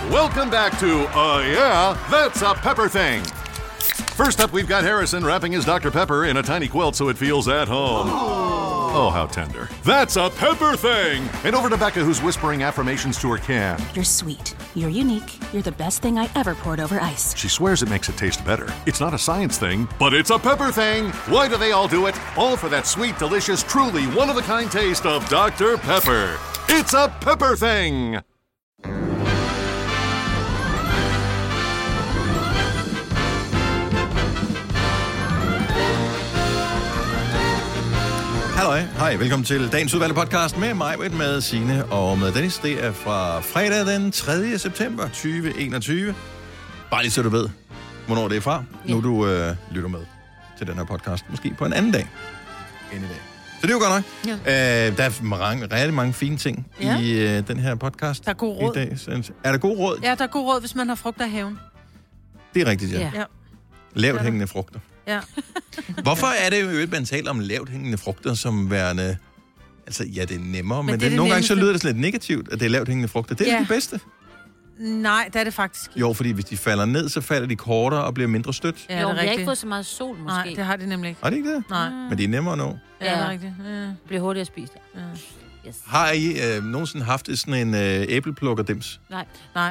Welcome back to, yeah, that's a pepper thing. First up, we've got Harrison wrapping his Dr. Pepper in a tiny quilt so it feels at home. Oh, how tender. That's a pepper thing! And over to Becca, who's whispering affirmations to her can. You're sweet. You're unique. You're the best thing I ever poured over ice. She swears it makes it taste better. It's not a science thing, but it's a pepper thing! Why do they all do it? All for that sweet, delicious, truly one-of-a-kind taste of Dr. Pepper. It's a pepper thing! Hej, velkommen til dagens udvalgte podcast med mig, med Signe og med Dennis. Det er fra fredag den 3. september 2021. Bare lige så du ved, hvornår det er fra. Ja. Nu du lytter med til den her podcast. Måske på en anden dag end i dag. Så det er jo godt nok. Ja. Der er rigtig mange fine ting i den her podcast. Der er god råd. I dag. Er der god råd? Ja, der er god råd, hvis man har frugter i haven. Det er rigtigt, ja. Lavt hængende frugter. Ja. Hvorfor er det jo, at man taler om lavt hængende frugter som værende... Altså, ja, det er nemmere, men det nogle gange så lyder det sådan lidt negativt, at det er lavt hængende frugter. Det er det bedste. Nej, det er det faktisk ikke. Jo, fordi hvis de falder ned, så falder de kortere og bliver mindre stødt. Ja, jo, vi har ikke fået så meget sol, måske. Nej, det har de nemlig ikke. Har de ikke det? Nej. Men de er nemmere nu. Ja, det er rigtigt. Ja. Det bliver hurtigt at spise. Ja. Yes. Har I nogensinde haft sådan en æbleplukker-dims? Nej.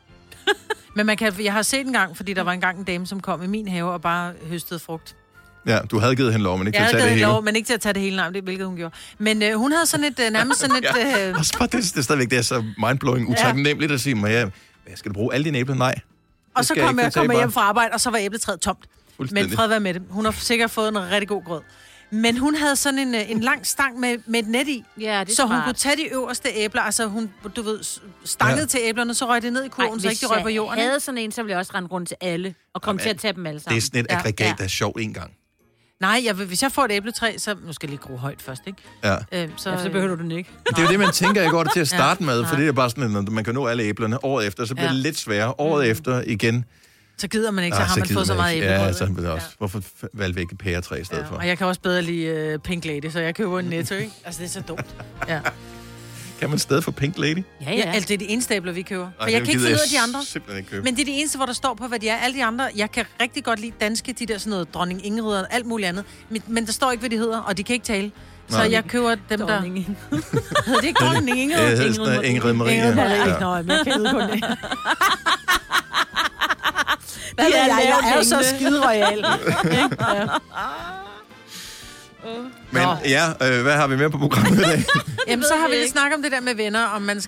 Men jeg har set en gang, fordi der var engang en dame, som kom i min have og bare høstede frugt. Ja, du havde givet hende lov, men ikke til at tage det hele. Lov, men ikke til at tage det hele, nej, det hvilket hun gjorde. Men hun havde sådan et, nærmest sådan et... Det er stadigvæk, det er så mindblowing, utaknemmeligt at sige mig, skal du bruge alle dine æbler? Nej. Og så kom jeg hjem fra arbejde, og så var æbletræet tomt. Men fred være med det. Hun har sikkert fået en rigtig god grød. Men hun havde sådan en lang stang med et net i, så hun kunne tage de øverste æbler, altså hun, du ved, stangede til æblerne, så røg det ned i kurven, så ikke de røg på jorden. Hvis jeg havde sådan en, så ville jeg også rende rundt til alle, og komme til at tage dem alle sammen. Det er sådan et aggregat, der er sjovt en gang. Nej, hvis jeg får et æbletræ, så nu skal jeg lige gro højt først, ikke? Ja. Så behøver du den ikke. Det er jo det, man tænker, jeg går det til at starte med, for det er bare sådan, at man kan nå alle æblerne året efter, så bliver det lidt sværere året efter igen. Så gider man ikke, så har man fået så meget æblebrød. Ja, så det også. Hvorfor valgte vi ikke et pæretræ i stedet for? Og jeg kan også bedre lide Pink Lady, så jeg køber en Netto, ikke? Altså, det er så dumt. Ja. Kan man stadig få Pink Lady? Ja. Altså, det er de eneste æbler, vi køber. For jeg kan ikke finde ud af de andre. Men det er de eneste, hvor der står på, hvad de er. Alle de andre, jeg kan rigtig godt lide danske, de der sådan noget dronning Ingrid og alt muligt andet. Men der står ikke, hvad de hedder, og de kan ikke tale. Så jeg køber dem, der... Hedder det ikke dronning Ingrid? Ingrid Marie. Nå, men jeg kan kun det. Jeg er jo så skide royal. Men hvad har vi med på programmet i dag? Jamen, så har vi lidt snakket om det der med venner,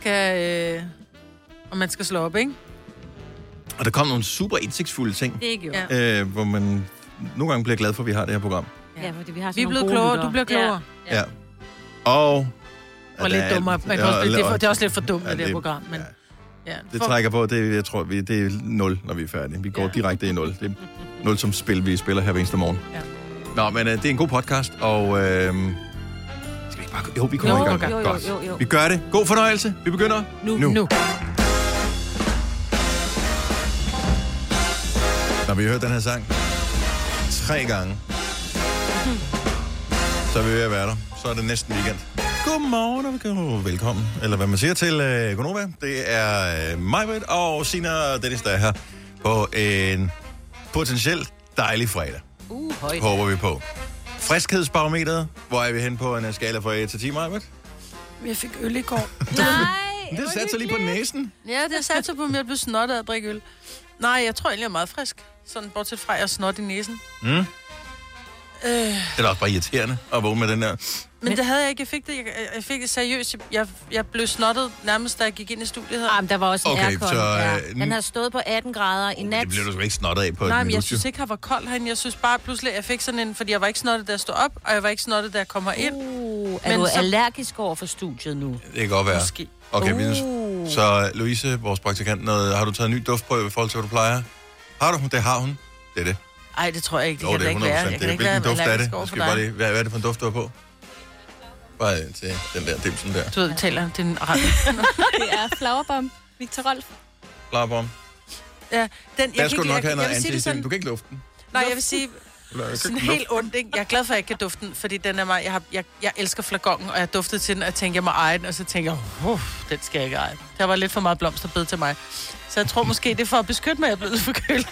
om man skal slå op, ikke? Og der kom nogle super indsigtsfulde ting. Det gjorde. Hvor man nogle gange bliver glad for, at vi har det her program. Ja, fordi vi har sådan nogle gode lytter. Du bliver klogere. Ja. Og lidt dummere. Det er også lidt for dumt, det her program, men... Ja, det trækker på, jeg tror, det er 0, når vi er færdige. Vi går direkte i 0. Det er 0 som spil, vi spiller her hver eneste morgen. Ja. Nå, men det er en god podcast, og skal vi ikke bare... Jo, vi kommer i gang. Jo. Vi gør det. God fornøjelse. Vi begynder nu. Når vi har hørt den her sang 3 gange, så er vi ved at være der. Så er det næsten weekend. Godmorgen og velkommen, eller hvad man siger til Gonova. Det er mig, og Signe og Dennis, der er her på en potentielt dejlig fredag. Håber vi på. Friskhedsbarometeret, hvor er vi hen på en skala fra 1 til 10, Majbert? Jeg fik øl i går. Nej. Det satte sig lige på næsen. Ja, det satte sig på mig, at jeg blev snottet af at drikke øl. Nej, jeg tror egentlig, jeg er meget frisk. Sådan bortset fra, at jeg er snot i næsen. Det er da også bare irriterende at vågne med den der. Men det havde jeg ikke. Jeg fik det seriøst. Jeg blev snottet nærmest, da jeg gik ind i studiet her. Men der var også en aircon. Den har stået på 18 grader i nat. Det blev du sgu ikke snottet af på. Nej, men jeg synes ikke, jeg var koldt herinde. Jeg synes bare pludselig, at jeg fik sådan en... Fordi jeg var ikke snottet, da jeg stod op, og jeg var ikke snottet, da jeg kom herind. Er du allergisk over for studiet nu? Det kan godt være. Måske. Okay, så Louise, vores praktikant, har du taget en ny duftprøve i forhold til, hvad du plejer? Har du? Det har hun. Det er det. Ej, det tror jeg ikke. Det kan ikke være. Hvilken duft er det? Hvad er det for en duft, du har på? Bare til den der dimsen der. Du ved, vi taler til den rette. Det er Flowerbomb. Victor Rolf. Flowerbomb. Ja, der skulle du nok have noget antihistamine. Du kan ikke lufte den. Nej, jeg vil sige... Sådan helt ondt, ikke? Jeg er glad for, at jeg ikke kan dufte den, fordi den er mig... Jeg elsker flagongen, og jeg duftede til den, og jeg tænkte, jeg må eje den, og så tænkte jeg, den skal jeg ikke eje. Der var lidt for meget blomsterbed til mig. Så jeg tror måske, det er for at beskytte mig, at jeg er blevet forkølet.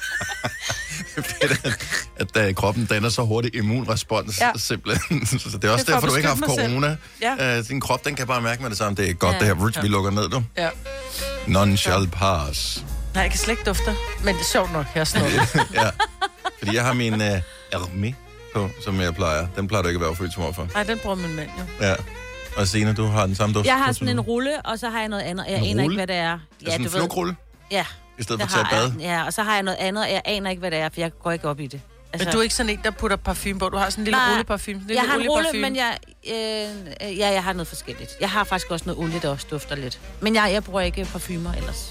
at kroppen danner så hurtigt immunrespons, simpelthen. Så det er også det derfor, du ikke har haft corona. Ja. Din krop, den kan bare mærke med det samme. Det er godt, det her. Vi lukker ned, du. Ja. None shall pass. Nej, jeg kan slet ikke dufte. Men det er sjovt nok, jeg snor. Ja. Fordi jeg har min Hermé på, som jeg plejer. Den plejer du ikke at være følsom for. Nej, den bruger min mand jo. Ja. Og Signe, du har den samme duft? Jeg har sådan en rulle, og så har jeg noget andet. Jeg aner ikke, hvad det er. Ja, sådan en flugtrulle? Ja. I stedet for at tage bad? Ja, og så har jeg noget andet, og jeg aner ikke, hvad det er, for jeg går ikke op i det. Altså, men du er ikke sådan en, der putter parfume på? Du har sådan en lille rulleparfume? Jeg har en rulle, men jeg har noget forskelligt. Jeg har faktisk også noget olie, der også dufter lidt. Men jeg bruger ikke parfumer ellers.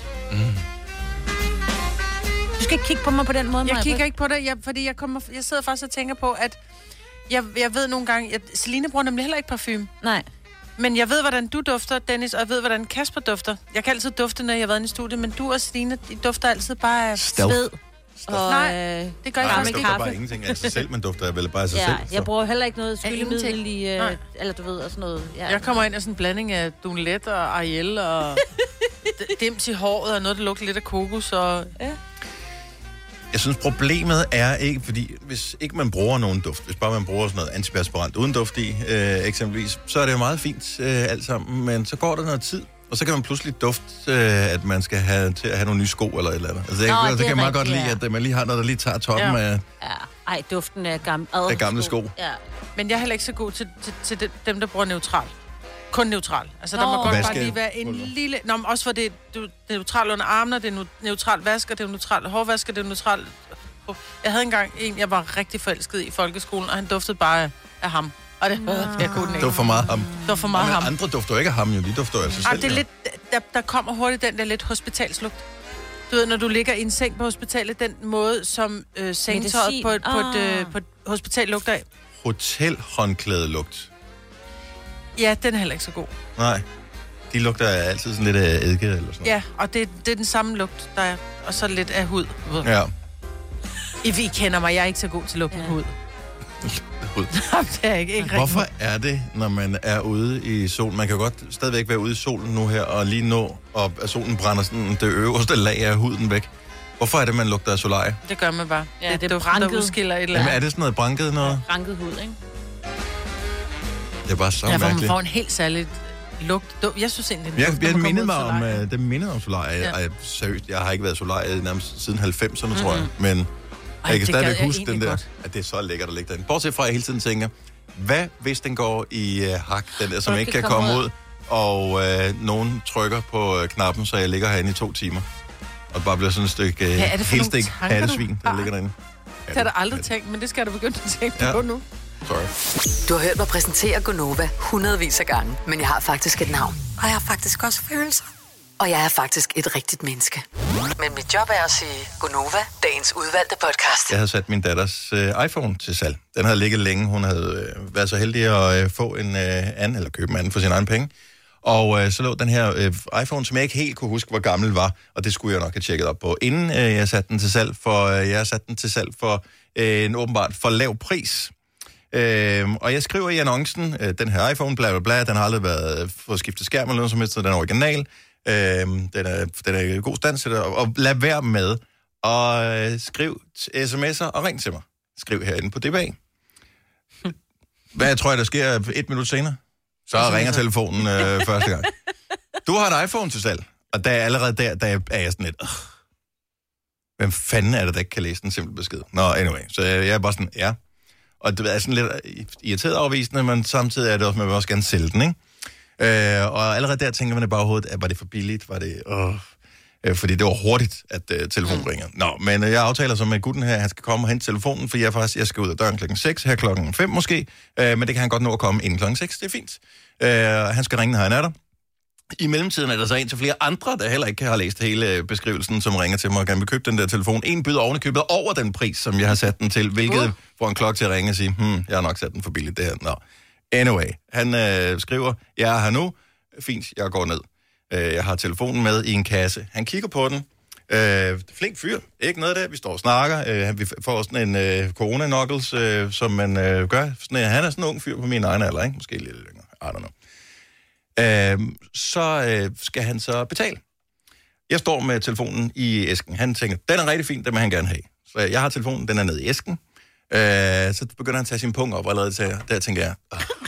Du skal ikke kigge på mig på den måde, Jeg kigger ikke på det, fordi jeg sidder faktisk og tænker på, at jeg ved nogle gange, at Celine bruger nemlig heller ikke parfume. Nej. Men jeg ved, hvordan du dufter, Dennis, og jeg ved, hvordan Kasper dufter. Jeg kan altid dufte, når jeg har været i studiet, men du og Celine, de dufter altid bare af sved. Nej, det gør jeg ikke. Nej, bare ingenting af sig selv, men dufter vel bare af sig selv. Jeg bruger heller ikke noget skyllemiddel i, eller du ved, og sådan noget. Ja. Jeg kommer ind af sådan en blanding af Dunlet og Ariel og dims i håret og noget, der lugter lidt af kokos. Og Jeg synes, problemet er ikke, fordi hvis ikke man bruger nogen duft, hvis bare man bruger sådan noget antiperspirant uden duft i, eksempelvis, så er det jo meget fint alt sammen, men så går der noget tid, og så kan man pludselig dufte, at man skal have til at have nogle nye sko eller et eller andet. Altså, det kan jeg meget godt lide, at man lige har noget, der lige tager toppen af... Ja. Ej, duften af gamle sko. Ja. Men jeg er heller ikke så god til dem, der bruger neutral. Kun neutral. Altså, der må godt bare lige være en lille... Nå, men også for det er neutral under armene, det er neutral vasker, det er neutral hårvasker, det er neutral... Jeg havde engang en, jeg var rigtig forelsket i folkeskolen, og han duftede bare af ham. Og det jeg kunne ikke. Det var for meget ham. Det var for meget ham. Andre dufter ikke af ham, jo. De dufter af sig selv. Det er lidt, der kommer hurtigt den der lidt hospitalslugt. Du ved, når du ligger i en seng på hospitalet, den måde, som sengetøjet på et hospital lugter af. Hotelhåndklædelugt. Ja, den er heller ikke så god. Nej. De lugter altid sådan lidt af eddike eller sådan noget. Ja, og det er den samme lugt, der er. Og så lidt af hud. Ja. I kender mig, jeg er ikke så god til at lugte hud. Det er ikke Hvorfor er det, når man er ude i solen? Man kan godt stadigvæk være ude i solen nu her, og lige nå, og at solen brænder sådan det øverste lag af huden væk. Hvorfor er det, man lugter af solarie? Det gør man bare. Ja, det er duften, der udskiller et eller andet. Jamen, er det sådan noget branket noget? Branket hud, ikke? Det er bare så mærkeligt. Ja, man får en helt særlig lugt. Jeg synes egentlig, jeg mindede mig om, det mindede om solarie. Ja. Seriøst, jeg har ikke været solarie nærmest siden 90'erne, tror jeg. Men jeg kan stadigvæk huske den der, at det er så lækkert at ligge derinde. Bortset fra, at jeg hele tiden tænker, hvad hvis den går i hak, den der, som ikke kan komme ud, og nogen trykker på knappen, så jeg ligger herinde i 2 timer. Og bare bliver sådan et stykke helstik hattesvin, der ligger derinde. Det har jeg aldrig tænkt, men det skal jeg da begynde at tænke på nu. Sorry. Du har hørt mig præsentere Gonova hundredvis af gange, men jeg har faktisk et navn. Og jeg har faktisk også følelser. Og jeg er faktisk et rigtigt menneske. Men mit job er at sige Gonova, dagens udvalgte podcast. Jeg havde sat min datters iPhone til salg. Den havde ligget længe. Hun havde været så heldig at få en anden, eller købe en anden for sin egen penge. Og så lå den her iPhone, som jeg ikke helt kunne huske, hvor gammel var. Og det skulle jeg nok have tjekket op på, inden jeg satte den til salg. For jeg satte den til salg for en åbenbart for lav pris. Og jeg skriver i annoncen, den her iPhone, bla bla bla, den har aldrig været fået skiftet skærm eller noget som helst, den er original. Den er i god stand til det, og lad være med at skrive sms'er og ring til mig. Skriv herinde på DBA. Hvad tror jeg, der sker 1 minut senere? Så ringer telefonen første gang. Du har et iPhone til salg, og der er allerede der er jeg sådan lidt... Hvem fanden er det, der ikke kan læse den simple besked? Nå, anyway, så jeg er bare sådan, ja. Og det er sådan lidt irriteret afvisende, men samtidig er det også, man vil også gerne sælge den, ikke? Og allerede der tænker man i baghovedet, at var det for billigt? Var det... fordi det var hurtigt, at telefonen ringer. Nå, men jeg aftaler så med gutten her, han skal komme og hente telefonen, for jeg skal ud af døren klokken 6, her klokken 5 måske, men det kan han godt nå at komme inden klokken 6, det er fint. Han skal ringe, når han er der. I mellemtiden er der så en til flere andre, der heller ikke har læst hele beskrivelsen, som ringer til mig og gerne vil købe den der telefon. En byder ovenikøbet over den pris, som jeg har sat den til, hvilket får en klokke til at ringe og sige, jeg har nok sat den for billigt, det her. Nå. Anyway, han skriver, jeg er her nu, fint, jeg går ned. Jeg har telefonen med i en kasse. Han kigger på den. Flink fyr, ikke noget der, vi står og snakker. Vi får sådan en corona-knuckles, som man gør. Han er sådan en ung fyr på min egen alder, ikke? Måske lidt længere, I don't know. Så skal han så betale. Jeg står med telefonen i æsken. Han tænker, den er rigtig fin, den vil han gerne have. Så jeg har telefonen, den er nede i æsken. Så begynder han at tage sin pung op, og allerede der tænker jeg,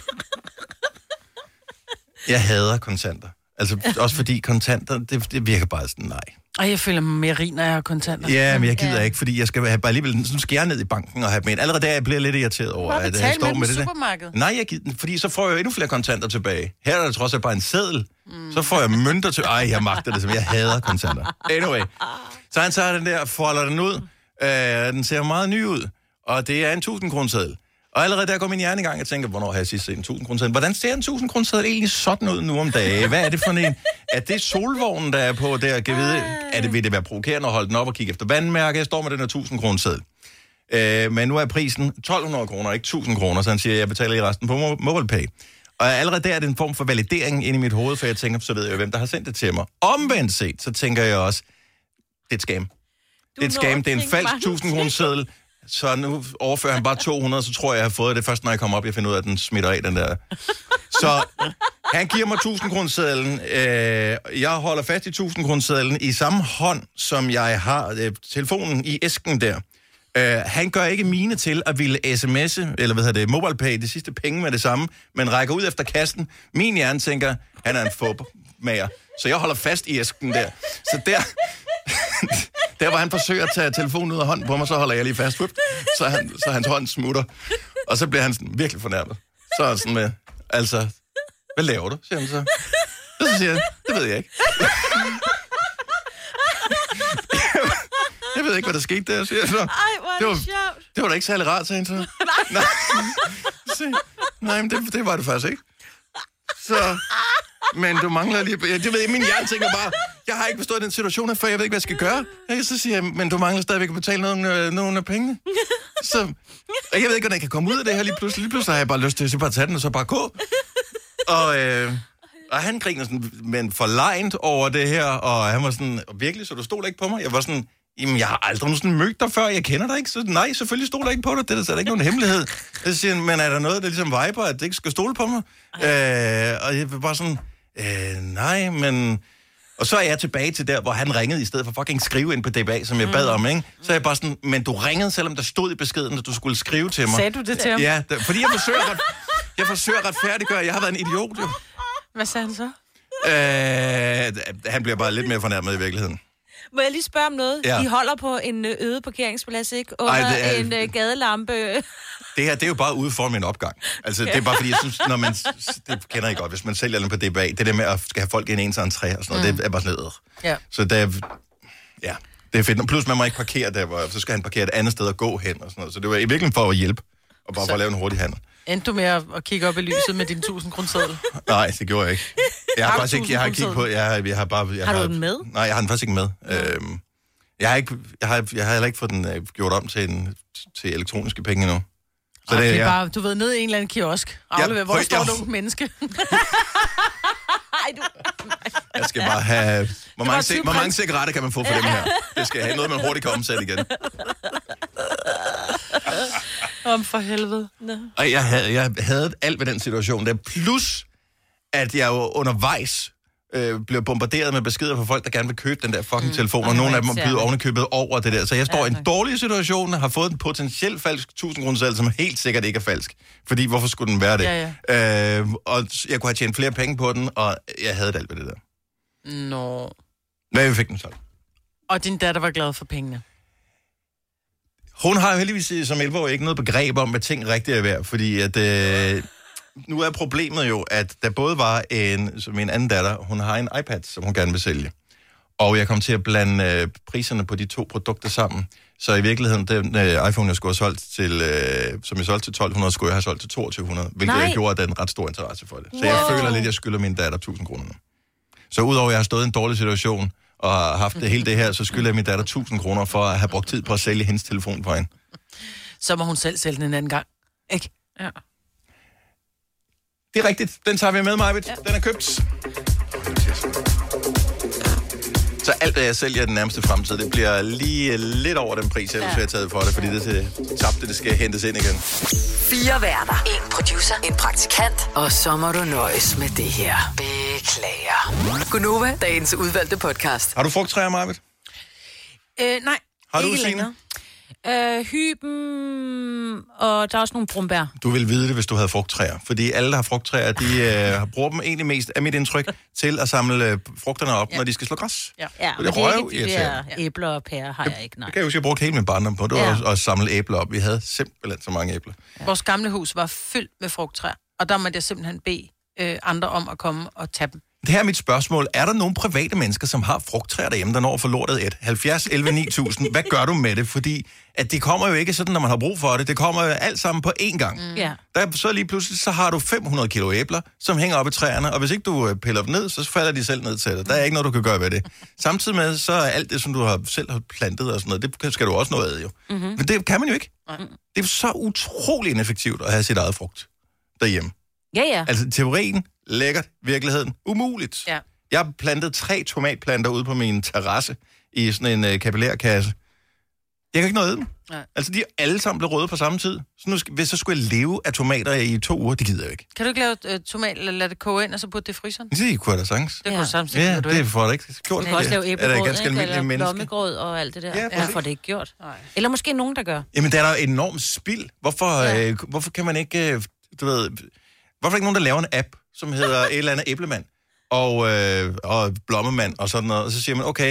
jeg hader kontanter. Altså også fordi kontanter, det virker bare sådan, nej. Og jeg føler mig mere rig, når jeg har kontanter. Ja, men jeg gider ikke, fordi jeg skal have bare alligevel sådan skære ned i banken og have dem ind. Allerede der jeg bliver lidt irriteret over, at jeg står med det supermarked. Nej, jeg gider, fordi så får jeg jo endnu flere kontanter tilbage. Her er der trods alt bare en seddel. Så får jeg mønter til. Ej, jeg magter det, som jeg hader kontanter. Anyway. Så han tager den der, folder den ud. Den ser meget ny ud. Og det er en 1000-kroneseddel. Og allerede der går min hjerne i gang, og tænker, hvornår har jeg sidst set en 1000-kroneseddel? Hvordan ser en 1000-kroneseddel egentlig sådan ud nu om dagen? Hvad er det for en? Er det solvognen, der er på der? Kan vide? Vil det være provokerende at holde den op og kigge efter vandmærke? Jeg står med den her 1000-kroneseddel. Men nu er prisen 1200 kroner, ikke 1000 kroner, så han siger, at jeg betaler i resten på MobilePay. Og allerede der er det en form for validering inde i mit hoved, for jeg tænker, så ved jeg jo, hvem der har sendt det til mig. Omvendt set, så tænker jeg også, det er et scam. Det er et scam, det er en falsk 1000-kroneseddel. Så nu overfører han bare 200, så tror jeg har fået det først, når jeg kommer op, jeg finder ud af, at den smitter af, den der. Så han giver mig 1000-kronesedlen. Jeg holder fast i 1000-kronesedlen i samme hånd, som jeg har telefonen i æsken der. Han gør ikke mine til at ville sms'e, eller MobilePay, de sidste penge med det samme, men rækker ud efter kassen. Min hjerne tænker, han er en fupmager. Så jeg holder fast i æsken der. Så der hvor han forsøger at tage telefonen ud af hånden på mig, så holder jeg lige fast. Så hans hånd smutter. Og så bliver han sådan virkelig fornærmet. Så er sådan med, altså, hvad laver du, siger han så. Så siger jeg, det ved jeg ikke. Jeg ved ikke, hvad der skete der, siger jeg så. Det var da ikke særlig rart, sagde han så. Nej, men det var det faktisk ikke. Så, men du mangler lige... Det ved jeg, min hjerne tænker bare, jeg har ikke forstået den situation, for jeg ved ikke, hvad jeg skal gøre. Så siger jeg, men du mangler stadigvæk at betale nogle af pengene. Så, jeg ved ikke, hvordan jeg kan komme ud af det her lige pludselig. Lige pludselig har jeg bare lyst til at bare tage den, og så bare gå. Og han griner sådan, men forlegent over det her, og han var sådan, virkelig, så du stoler ikke på mig? Jeg var sådan, jamen, jeg har aldrig sådan mødt dig før, jeg kender dig ikke, så nej, selvfølgelig stoler jeg ikke på dig, det er ikke nogen hemmelighed. Så siger han, men er der noget, der ligesom viber, at det ikke skal stole på mig? Og jeg var bare sådan, nej, men... Og så er jeg tilbage til der, hvor han ringede, i stedet for fucking skrive ind på DBA, som jeg bad om, ikke? Så er jeg bare sådan, men du ringede, selvom der stod i beskeden, at du skulle skrive til mig. Sagde du det til ham? Ja, fordi jeg forsøger at retfærdiggøre, jeg har været en idiot, jo. Hvad sagde han så? Han bliver bare lidt mere fornærmet i virkeligheden. Må jeg lige spørge om noget? Ja. I holder på en øde parkeringsplads, ikke? Under en gadelampe. Det her, det er jo bare ude for min opgang. Altså, det er bare fordi, jeg synes, når man... Det kender I godt, hvis man sælger den på DBA. Det der med at skal have folk ind i ens entré og sådan noget, det er bare sådan lidt. Ja. Så det er fedt. Plus, man må ikke parkere der, hvor så skal han parkere et andet sted og gå hen og sådan noget. Så det var i virkeligheden for at hjælpe, og bare for at lave en hurtig handel. Endte du med at kigge op i lyset med din 1000-kroneseddel? Nej, det gjorde jeg ikke. Jeg har faktisk ikke, jeg har kigget på... Har du den med? Nej, jeg har den faktisk ikke med. Jeg har heller ikke fået den gjort om til elektroniske penge endnu. Så det er bare, du ved, ned i en eller anden kiosk. Aflever, hvor står der unge menneske? Jeg skal bare have... Hvor mange cigaretter kan man få for dem her? Det skal have noget, man hurtigt kan omsætte igen. Om for helvede. Og jeg havde alt ved den situation der. Plus, at jeg jo undervejs blev bombarderet med beskeder fra folk, der gerne vil købe den der fucking telefon, og nogle af dem byder ovenikøbet over det der. Så jeg står i en dårlig situation, har fået en potentielt falsk 1000-kroneseddel, som helt sikkert ikke er falsk. Fordi, hvorfor skulle den være det? Ja. Og jeg kunne have tjent flere penge på den, og jeg havde alt ved det der. Nå. Hvad fik den så? Og din datter var glad for pengene? Hun har jo heldigvis som 11-årig ikke noget begreb om, hvad ting rigtigt er værd, fordi at... Nu er problemet jo, at der både var min anden datter, hun har en iPad, som hun gerne vil sælge. Og jeg kom til at blande priserne på de to produkter sammen. Så i virkeligheden, den iPhone, jeg skulle have solgt til, som jeg solgte til 1200, skulle jeg have solgt til 2200, hvilket jeg gjorde, at der er en ret stor interesse for det. Så jeg føler lidt, at jeg skylder min datter 1000 kroner. Så udover at jeg har stået i en dårlig situation, og har haft hele det her, så skylder jeg min datter 1000 kroner for at have brugt tid på at sælge hendes telefon for hende. Så må hun selv sælge den en anden gang, ikke? Ja. Det er rigtigt. Den tager vi med, Majbet. Ja. Den er købt. Så alt, hvad jeg sælger i den nærmeste fremtid, det bliver lige lidt over den pris, jeg har taget for det, fordi det tabte, det skal hentes ind igen. 4 værter. 1 producer. 1 praktikant. Og så må du nøjes med det her. Beklager. Gunova, dagens udvalgte podcast. Har du frugttræer, Marvitt? Nej, har du, ikke Signe? længere. Hyben, og der er også nogle brumbær. Du vil vide det, hvis du havde frugttræer. Fordi alle, der har frugttræer, de bruger dem egentlig mest, af mit indtryk, til at samle frugterne op, når de skal slå græs. Ja, det er ikke de der æbler og pærer, har jeg ikke, nej. Det kan jeg huske, jeg brugte hele min barndom på. Det var at samle æbler op. Vi havde simpelthen så mange æbler. Ja. Vores gamle hus var fyldt med frugttræer, og der måtte jeg simpelthen bede andre om at komme og tage dem. Det her er mit spørgsmål. Er der nogle private mennesker, som har frugttræer derhjemme, der når for lortet et? 70, 11, 9000. Hvad gør du med det? Fordi at det kommer jo ikke sådan, når man har brug for det. Det kommer jo alt sammen på én gang. Så lige pludselig, så har du 500 kilo æbler, som hænger op i træerne, og hvis ikke du piller dem ned, så falder de selv ned til dig. Der er ikke noget, du kan gøre ved det. Samtidig med, så er alt det, som du selv har plantet og sådan noget, det skal du også nå ad jo. Men det kan man jo ikke. Det er så utrolig ineffektivt at have sit eget frugt derhjemme. Ja. Altså teorien, lækkert, virkeligheden, umuligt. Ja. Jeg har plantet 3 tomatplanter ude på min terrasse i sådan en kapillærkasse. Jeg kan ikke nå at æde dem. Nej. Altså, de er alle sammen blevet røde på samme tid. Så hvis så skulle jeg leve af tomater i 2 uger, det gider jeg ikke. Kan du ikke lave tomat, eller lade det koge ind, og så putte det i fryseren? Det kunne jeg da sagtens. Det kunne du samtidig. Ja, det får jeg ikke gjort. Du kan også lave æblegrød, eller blommegrød og alt det der. Ja, hvorfor det ikke gjort? Nej. Eller måske nogen, der gør. Jamen, der er der enormt spild. Hvorfor kan man ikke, hvorfor er ikke nogen, der laver en app, som hedder et eller andet æblemand og blommemand og sådan noget, og så siger man, okay,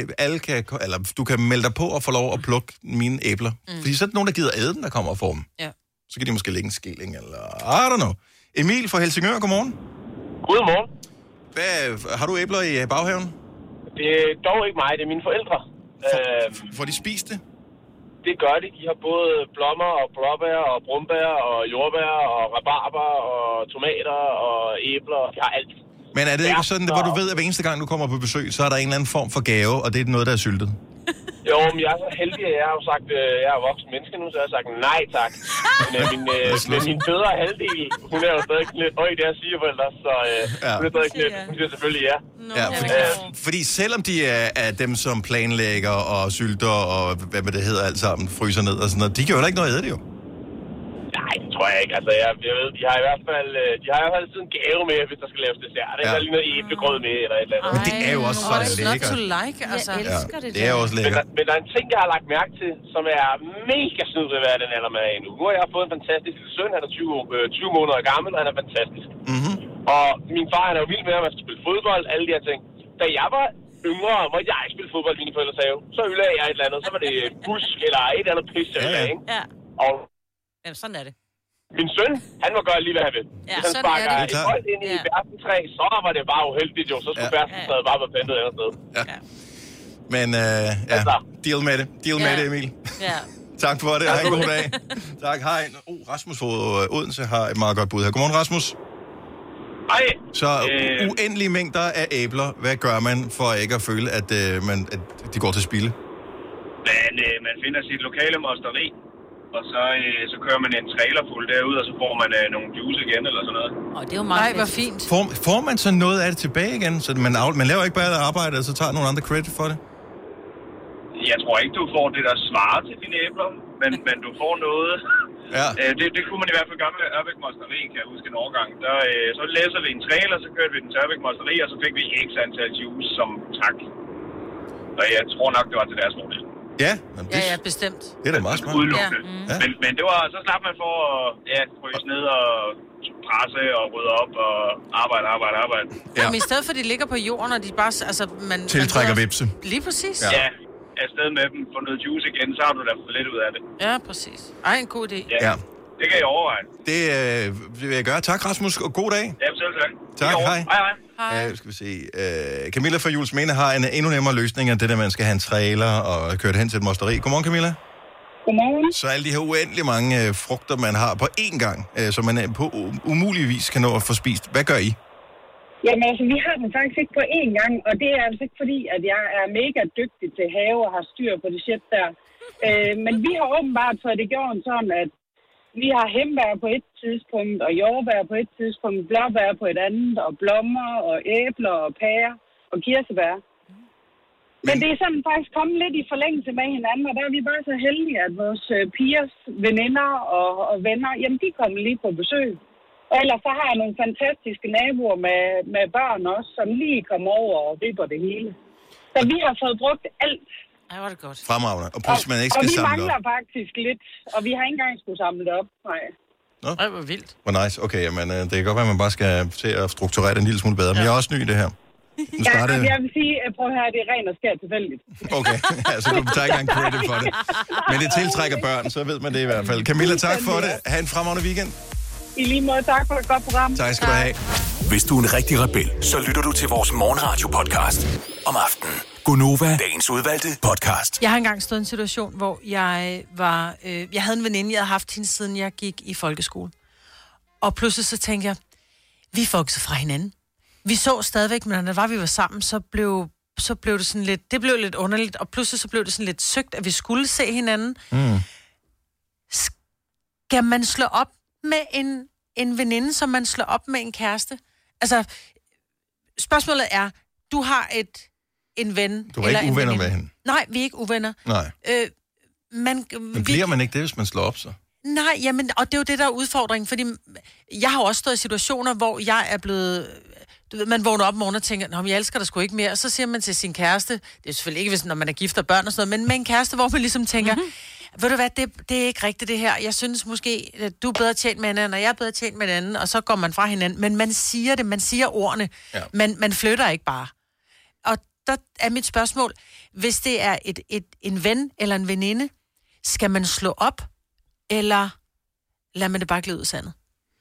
du kan melde dig på og få lov at plukke mine æbler. Fordi så er der nogen, der gider æde dem, der kommer og får dem. Ja. Så kan de måske lægge en skilling, eller I don't know. Emil fra Helsingør, godmorgen. Godmorgen. Har du æbler i baghaven? Det er dog ikke mig, det er mine forældre. Får de spist det? Det gør de. De har både blommer og blåbær og brumbær og jordbær og rabarber og tomater og æbler. De har alt. Men er det ikke sådan, hvor du ved, at hver eneste gang, du kommer på besøg, så er der en eller anden form for gave, og det er noget, der er syltet? Jo, men jeg er så heldig, at jeg har sagt, jeg er voksen menneske nu, så jeg har sagt nej tak. Men min bedre halvdel, hun er jo stadig lidt høj, det er svigerforældre, så hun er stadig lidt, hun siger selvfølgelig ja. Fordi selvom de er dem, som planlægger og sylter og hvad det hedder alt sammen, fryser ned og sådan noget, de kan jo heller ikke noget at æde det jo. Nej, det tror jeg ikke. Altså, jeg ved, de har i hvert fald altid en gave med, hvis der skal laves dessert. Der er lige noget æblegrød med, eller et eller andet. Men det er jo også så lækkert. Altså. Jeg elsker det. Det er også lækkert. Men der er en ting, jeg har lagt mærke til, som er mega snyd ved at være den alder, man er i nu. Nu har jeg fået en fantastisk lille søn. Han er 20 måneder gammel, og han er fantastisk. Og min far, han er jo vild med, at man skal spille fodbold, alle de her ting. Da jeg var yngre, hvor jeg ikke spille fodbold i mine forældres have, så ødelagde jeg et eller andet. Så var det busk eller et eller andet pis, ikke? Ja. Og sådan er det. min søn, han må gøre lige, hvad han vil. Hvis han sparker et bold ind i bærstentræ, så var det bare uheldigt jo. Så skulle bærstentræet bare være plantet et andet sted. Men deal med det. Deal med det, Emil. Ja. Tak for det. Ha' en god dag. Tak, hej. Rasmus fra Odense har et meget godt bud her. Godmorgen, Rasmus. Hej. Så uendelige mængder af æbler. Hvad gør man for ikke at føle, at de går til spilde? Man finder sit lokale mosteri, og så kører man en trailer fuld derud, og så får man nogle juice igen, eller sådan noget. Det er jo meget fint. Får man så noget af det tilbage igen? Så man laver ikke bare arbejde, og så tager nogle andre credit for det? Jeg tror ikke, du får det, der svarer til dine æbler, men du får noget. Ja. Det kunne man i hvert fald gøre med Ørbæk Mosteri, kan jeg huske en årgang. Så læser vi en trailer, så kørte vi den til Ørbæk Mosteri, og så fik vi x antal juice som tak. Og jeg tror nok, det var til deres fordel. Ja, bestemt. Det er da meget smart. Men det var, så slap man for at fryse ned og presse og rydde op og arbejde. Ja. Men i stedet for, at de ligger på jorden, og de bare... man tiltrækker vipse. Lige præcis. Ja. Afsted med dem, få noget juice igen, så har du da fået lidt ud af det. Ja, præcis. En god idé. Ja. Det kan jeg overveje. Det vil jeg gøre. Tak, Rasmus, og god dag. Ja, selv tak. Tak, hej. Hej. Skal vi se. Camilla fra Juelsminde har en endnu nemmere løsning end det der, man skal have en trailer og køre det hen til et mosteri. Godmorgen, Camilla. Godmorgen. Så alle de her uendelig mange frugter, man har på én gang, som man på umulig vis kan nå at få spist. Hvad gør I? Jamen altså, vi har den faktisk ikke på én gang, og det er altså ikke fordi, at jeg er mega dygtig til have og har styr på det shit der. Men vi har åbenbart fået det gjort sådan, at vi har hembær på et tidspunkt, og jordbær på et tidspunkt, blåbær på et andet, og blommer, og æbler, og pærer, og kirsebær. Men det er sådan faktisk kommet lidt i forlængelse med hinanden, og der er vi bare så heldige, at vores pigers veninder og venner, jamen de kommer lige på besøg. Og ellers så har jeg nogle fantastiske naboer med børn også, som lige kommer over og ripper det hele. Så vi har fået brugt alt. Ej, var det godt. Fremragende. Og plus, man ikke skal samle op. Og vi mangler faktisk lidt, og vi har ikke engang skulle samle det op. Nej. Nå? Ej, hvor vildt. Hvor nice. Okay, jamen, det kan godt være, at man bare skal til at strukturere det en lille smule bedre. Men jeg er også ny i det her. Ja, jeg vil sige, prøv at høre, det er rent og skær tilfældigt. Okay, altså du tager ikke engang credit for det. Men det tiltrækker børn, så ved man det i hvert fald. Camilla, tak for det. Ha' en fremragende weekend. I lige måde, tak for et godt program. Tak skal du have. Hvis du er en rigtig rebel, så lytter du til vores morgenradio-podcast om aftenen. Gonova, dagens udvalgte podcast. Jeg har engang stået i en situation, hvor jeg havde en veninde, jeg havde haft hende, siden jeg gik i folkeskole. Og pludselig så tænkte jeg, vi er vokset fra hinanden. Vi så stadigvæk, men når vi var sammen, så blev det sådan lidt, det blev lidt underligt, og pludselig så blev det sådan lidt søgt, at vi skulle se hinanden. Skal man slå op med en veninde, som man slår op med en kæreste? Altså, spørgsmålet er, du har en ven. Du er ikke uvenner med hende? Nej, vi er ikke uvenner. Nej. Men bliver man ikke det, hvis man slår op så? Nej, jamen, og det er jo det, der er udfordringen, fordi jeg har også stået i situationer, hvor jeg er blevet... Du ved, man vågner op om morgenen og tænker, nå, jeg elsker dig sgu ikke mere, og så siger man til sin kæreste, det er selvfølgelig ikke, hvis, når man er gift og børn og sådan noget, men med en kæreste, hvor man ligesom tænker, ved du hvad, det er ikke rigtigt det her, jeg synes måske, at du er bedre tjent med hinanden, og jeg er bedre tjent med hinanden, og så går man fra hinanden, men man siger det, man siger ordene, man flytter ikke bare. Og der er mit spørgsmål, hvis det er en ven eller en veninde, skal man slå op, eller lader man det bare glide ud sandet?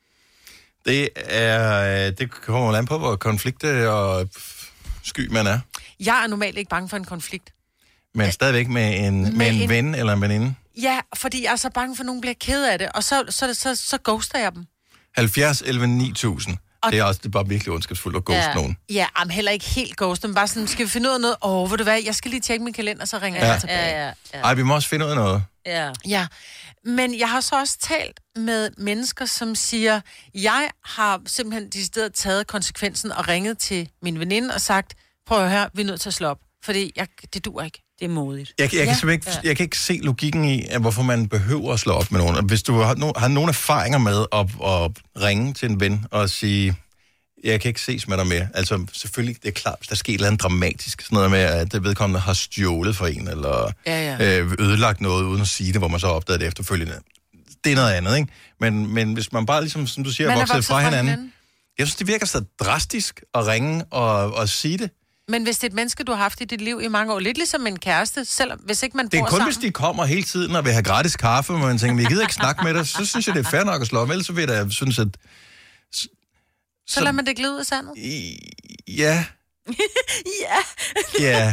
Det kommer an på, hvor konflikte og sky man er. Jeg er normalt ikke bange for en konflikt. Men stadigvæk med en ven eller en veninde? Ja, fordi jeg er så bange for, at nogen bliver ked af det, og så ghoster jeg dem. 70 11 9000. Det er bare virkelig ondskabsfuldt at ghoste nogen. Ja, men heller ikke helt ghost, men bare sådan, skal vi finde ud af noget? Ved du hvad, jeg skal lige tjekke min kalender, så ringer jeg tilbage. Ja. Ej, vi må også finde ud af noget. Ja, men jeg har så også talt med mennesker, som siger, jeg har simpelthen decideret taget konsekvensen og ringet til min veninde og sagt, prøv at høre, vi er nødt til at slå op, fordi det duer ikke. Det er modigt. Jeg kan ikke se logikken i, hvorfor man behøver at slå op med nogen. Hvis du har nogle erfaringer med at ringe til en ven og sige, jeg kan ikke ses med dig mere. Altså, selvfølgelig, det er klart, hvis der sker et eller andet dramatisk, sådan noget med, at det vedkommende har stjålet for en, eller ødelagt noget uden at sige det, hvor man så opdager det efterfølgende. Det er noget andet, ikke? Men hvis man bare, ligesom, som du siger, vokset fra hinanden. Jeg synes, det virker så drastisk at ringe og sige det. Men hvis det er et menneske, du har haft i dit liv i mange år, lidt ligesom en kæreste, selv hvis ikke man bor sammen... Det er kun, sammen. Hvis de kommer hele tiden og vil have gratis kaffe, og man tænker, vi gider ikke snakke med dig, så synes jeg, det er fair nok at slå om. Ellers så vil jeg synes, at... Så lader man det glide ud af sandet? Ja. Ja.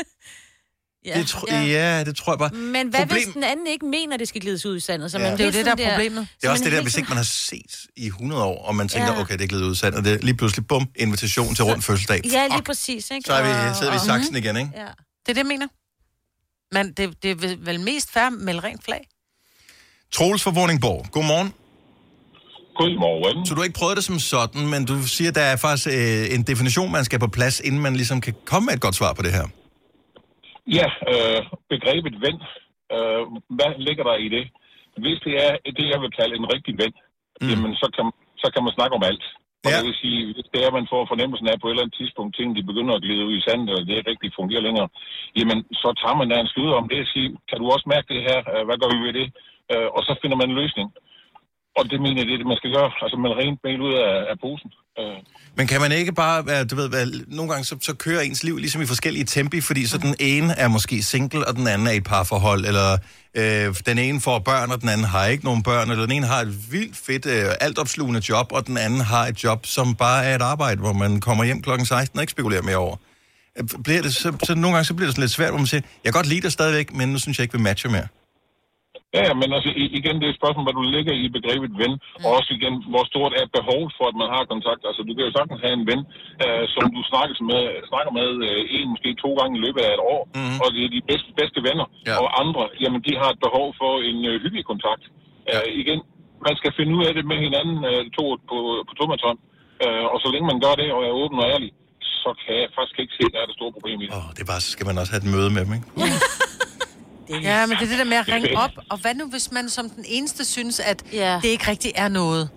Det tror jeg bare. Men hvad hvis den anden ikke mener, det skal glides ud i sandet? Så man det er jo det, der er problemet. Det er også det der, hvis ikke man har set i 100 år, og man tænker, okay, det er glidet ud i sandet, og det er lige pludselig, bum, invitation til rundt fødselsdag. Ja, lige præcis. Ikke? Så sidder vi i saksen igen, ikke? Ja. Det er det, jeg mener. Men det er vel mest fair med rent flag. Troels fra Vordingborg. Godmorgen. Godmorgen. Så du har ikke prøvet det som sådan, men du siger, der er faktisk en definition, man skal på plads, inden man ligesom kan komme med et godt svar på det her. Ja, begrebet ven. Hvad ligger der i det? Hvis det er det, jeg vil kalde en rigtig ven, jamen så kan man snakke om alt. Og det vil sige, hvis det er, man får fornemmelsen af på et eller andet tidspunkt, ting de begynder at glide ud i sandet, og det ikke rigtig fungerer længere, jamen så tager man da en slud om det og siger, kan du også mærke det her? Hvad gør vi ved det? Og så finder man en løsning. Og det mener jeg, det man skal gøre. Altså man rent mel ud af posen. Men kan man ikke bare, du ved, nogle gange så kører ens liv ligesom i forskellige tempi, fordi så den ene er måske single, og den anden er i parforhold, eller den ene får børn, og den anden har ikke nogen børn, eller den ene har et vildt fedt, altopslugende job, og den anden har et job, som bare er et arbejde, hvor man kommer hjem klokken 16 og ikke spekulerer mere over. Bliver det, så nogle gange så bliver det sådan lidt svært, hvor man siger, jeg kan godt lide dig stadigvæk, men nu synes jeg ikke, vi matcher mere. Ja, men altså igen, det er et spørgsmål, hvad du lægger i begrebet ven, og også igen, hvor stort er behovet for, at man har kontakt. Altså, du kan jo sagtens have en ven, som du snakker med en, måske 2 gange i løbet af et år, og det er de bedste venner, og andre, jamen, de har et behov for en hyggelig kontakt. Igen, man skal finde ud af det med hinanden, på tomandshånd, og så længe man gør det, og er åben og ærlig, så kan jeg faktisk ikke se, at der er det store problem i det. Det er bare, så skal man også have et møde med dem, ikke? Ja, men det er det der med at ringe op, og hvad nu, hvis man som den eneste synes, at det ikke rigtig er noget?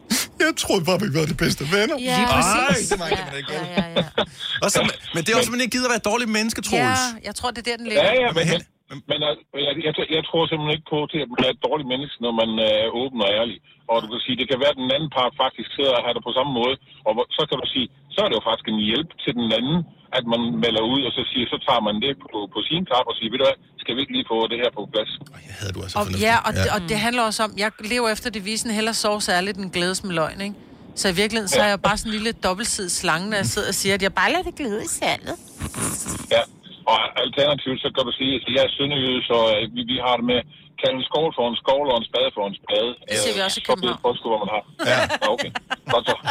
Jeg troede bare, vi var de bedste venner. Ja, præcis. Det kan man ikke. Ja. Men det er også, at man ikke gider at være et dårligt menneske, Troels. Ja, jeg tror, det er der, den ligger. Ja, men jeg tror simpelthen ikke på til, at man er et dårligt menneske, når man er åben og ærlig. Og du kan sige, det kan være, at den anden part faktisk sidder og har det på samme måde. Og så kan du sige, så er det jo faktisk en hjælp til den anden, at man melder ud, og så siger, så tager man det på sin kap og siger, ved du hvad, skal vi ikke lige få det her på plads? Jeg havde du altså og det handler også om, jeg lever efter devisen, hellere sove særligt end glædes med løgn, ikke? Så i virkeligheden, så er jeg bare sådan en lille dobbeltsidig slange, når jeg sidder og siger, at jeg bare lader det glide i sandet. Ja, og alternativt, så kan du sige, at jeg er sønderjyde, så vi har det med kalde en skål for en skål og en spade for en spade. Det ser vi også i København. Så ved hvor man har. Ja, okay. Godt så.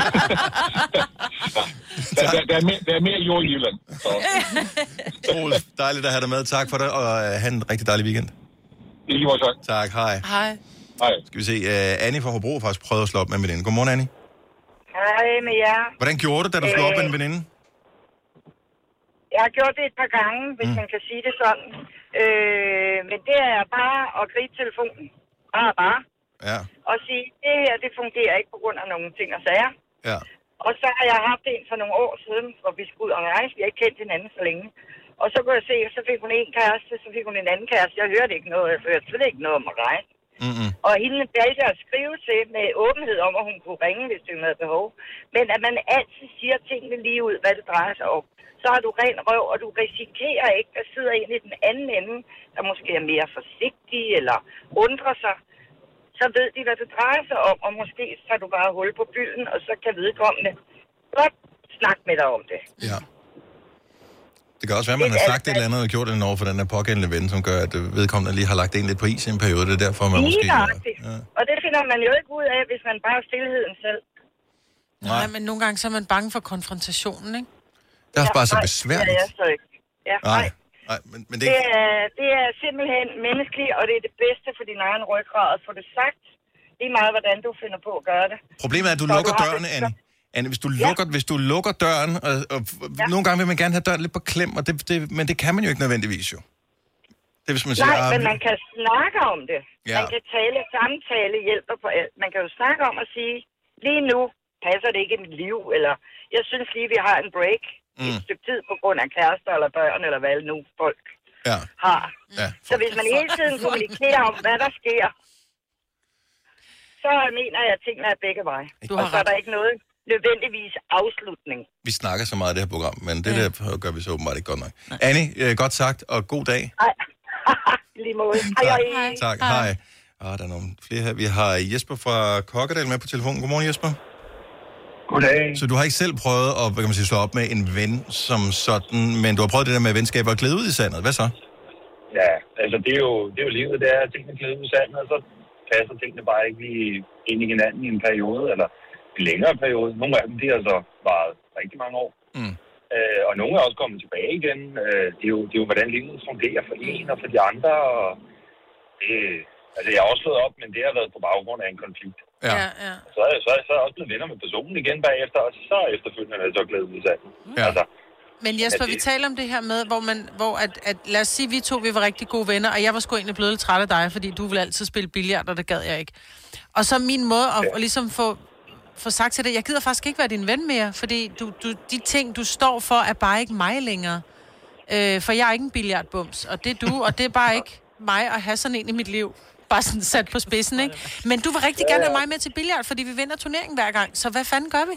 Der er mere jord i Jylland. Troels, dejligt at have dig med. Tak for det, og have en rigtig dejlig weekend. I lige måde, tak. Tak, hej. Hej. Hej. Skal vi se, Annie fra Hobro faktisk prøvede at slå op med en veninde. Godmorgen, Annie. Hej med jer. Hvordan gjorde du, da du slog op med en veninde? Jeg har gjort det et par gange, hvis man kan sige det sådan. Men det er bare at gribe telefonen. Bare. Ja. Og sige, det her, det fungerer ikke på grund af nogle ting og sager. Ja. Og så har jeg haft en for nogle år siden, hvor vi skulle ud og rejse. Vi har ikke kendt hinanden så længe. Og så kunne jeg se, så fik hun en kæreste, så fik hun en anden kæreste. Jeg hørte ikke noget, jeg hørte slet ikke noget om at rejse. Mm-hmm. Og hende valgte jeg at skrive til med åbenhed om, at hun kunne ringe, hvis det havde behov. Men at man altid siger tingene lige ud, hvad det drejer sig om. Så har du ren røv, og du risikerer ikke, at sidder en i den anden ende, der måske er mere forsigtig eller undrer sig. Så ved de, hvad det drejer sig om, og måske tager du bare hul på bylden, og så kan vedkommende godt snakke med dig om det. Ja. Det kan også være, at man har sagt et eller andet og gjort det over for den her pågældende ven, som gør, at vedkommende lige har lagt en lidt på is i en periode. Det er derfor, man måske... Ja. Og det finder man jo ikke ud af, hvis man bare er stillheden selv. Nej, men nogle gange så er man bange for konfrontationen, ikke? Det er også bare så besværligt. Det er jeg så ikke. Ja, nej. Men det er simpelthen menneskeligt, og det er det bedste for din egen ryggrad at få det sagt. Det er meget, hvordan du finder på at gøre det. Problemet er, at du lukker døren, Anne, hvis du lukker døren, og nogle gange vil man gerne have døren lidt på klem, og men det kan man jo ikke nødvendigvis jo. Det er, hvis man siger, men man kan snakke om det. Ja. Man kan samtale hjælper på alt. Man kan jo snakke om at sige, lige nu passer det ikke i mit liv, eller jeg synes lige, vi har en break et stykke tid på grund af kærester eller børn, eller hvad nu folk har. Ja. Så hvis man hele tiden kommunikerer om, hvad der sker, så mener jeg, at tingene er begge veje. Og så er der ikke noget nødvendigvis afslutning. Vi snakker så meget i det her program, men det der gør vi så åbenbart ikke godt nok. Annie, godt sagt, og god dag. Lige måde. Hej. Tak, hej. Der er nogle flere her. Vi har Jesper fra Kokkedal med på telefonen. Godmorgen, Jesper. Goddag. Så du har ikke selv prøvet at slå op med en ven som sådan, men du har prøvet det der med venskaber og glæde ud i sandet. Hvad så? Ja, altså det er jo livet, det er, at tingene glæde ud i sandet, og så passer tingene bare ikke lige ind i hinanden i en periode, eller en længere periode. Nogle af dem, de har så varet rigtig mange år. Og nogle er også kommet tilbage igen. Det er jo hvordan livet fungerer for en og for de andre. Og det, jeg har også slået op, men det har været på baggrund af en konflikt. Ja. Så er jeg også blevet venner med personen igen bagefter, og så efterfølgende er det så glæde ud i sandet. Ja. Altså, men Jesper, vi taler om det her med, hvor lad os sige, vi var rigtig gode venner, og jeg var sgu egentlig blevet lidt træt af dig, fordi du ville altid spille billard, og det gad jeg ikke. Og så min måde at ligesom få sagt til dig, jeg gider faktisk ikke være din ven mere, fordi de ting, du står for, er bare ikke mig længere. For jeg er ikke en billardbums, og det er du, og det er bare ikke mig at have sådan en i mit liv. Bare sådan sat på spidsen, ikke? Men du vil rigtig gerne have mig med til billard, fordi vi vinder turneringen hver gang. Så hvad fanden gør vi?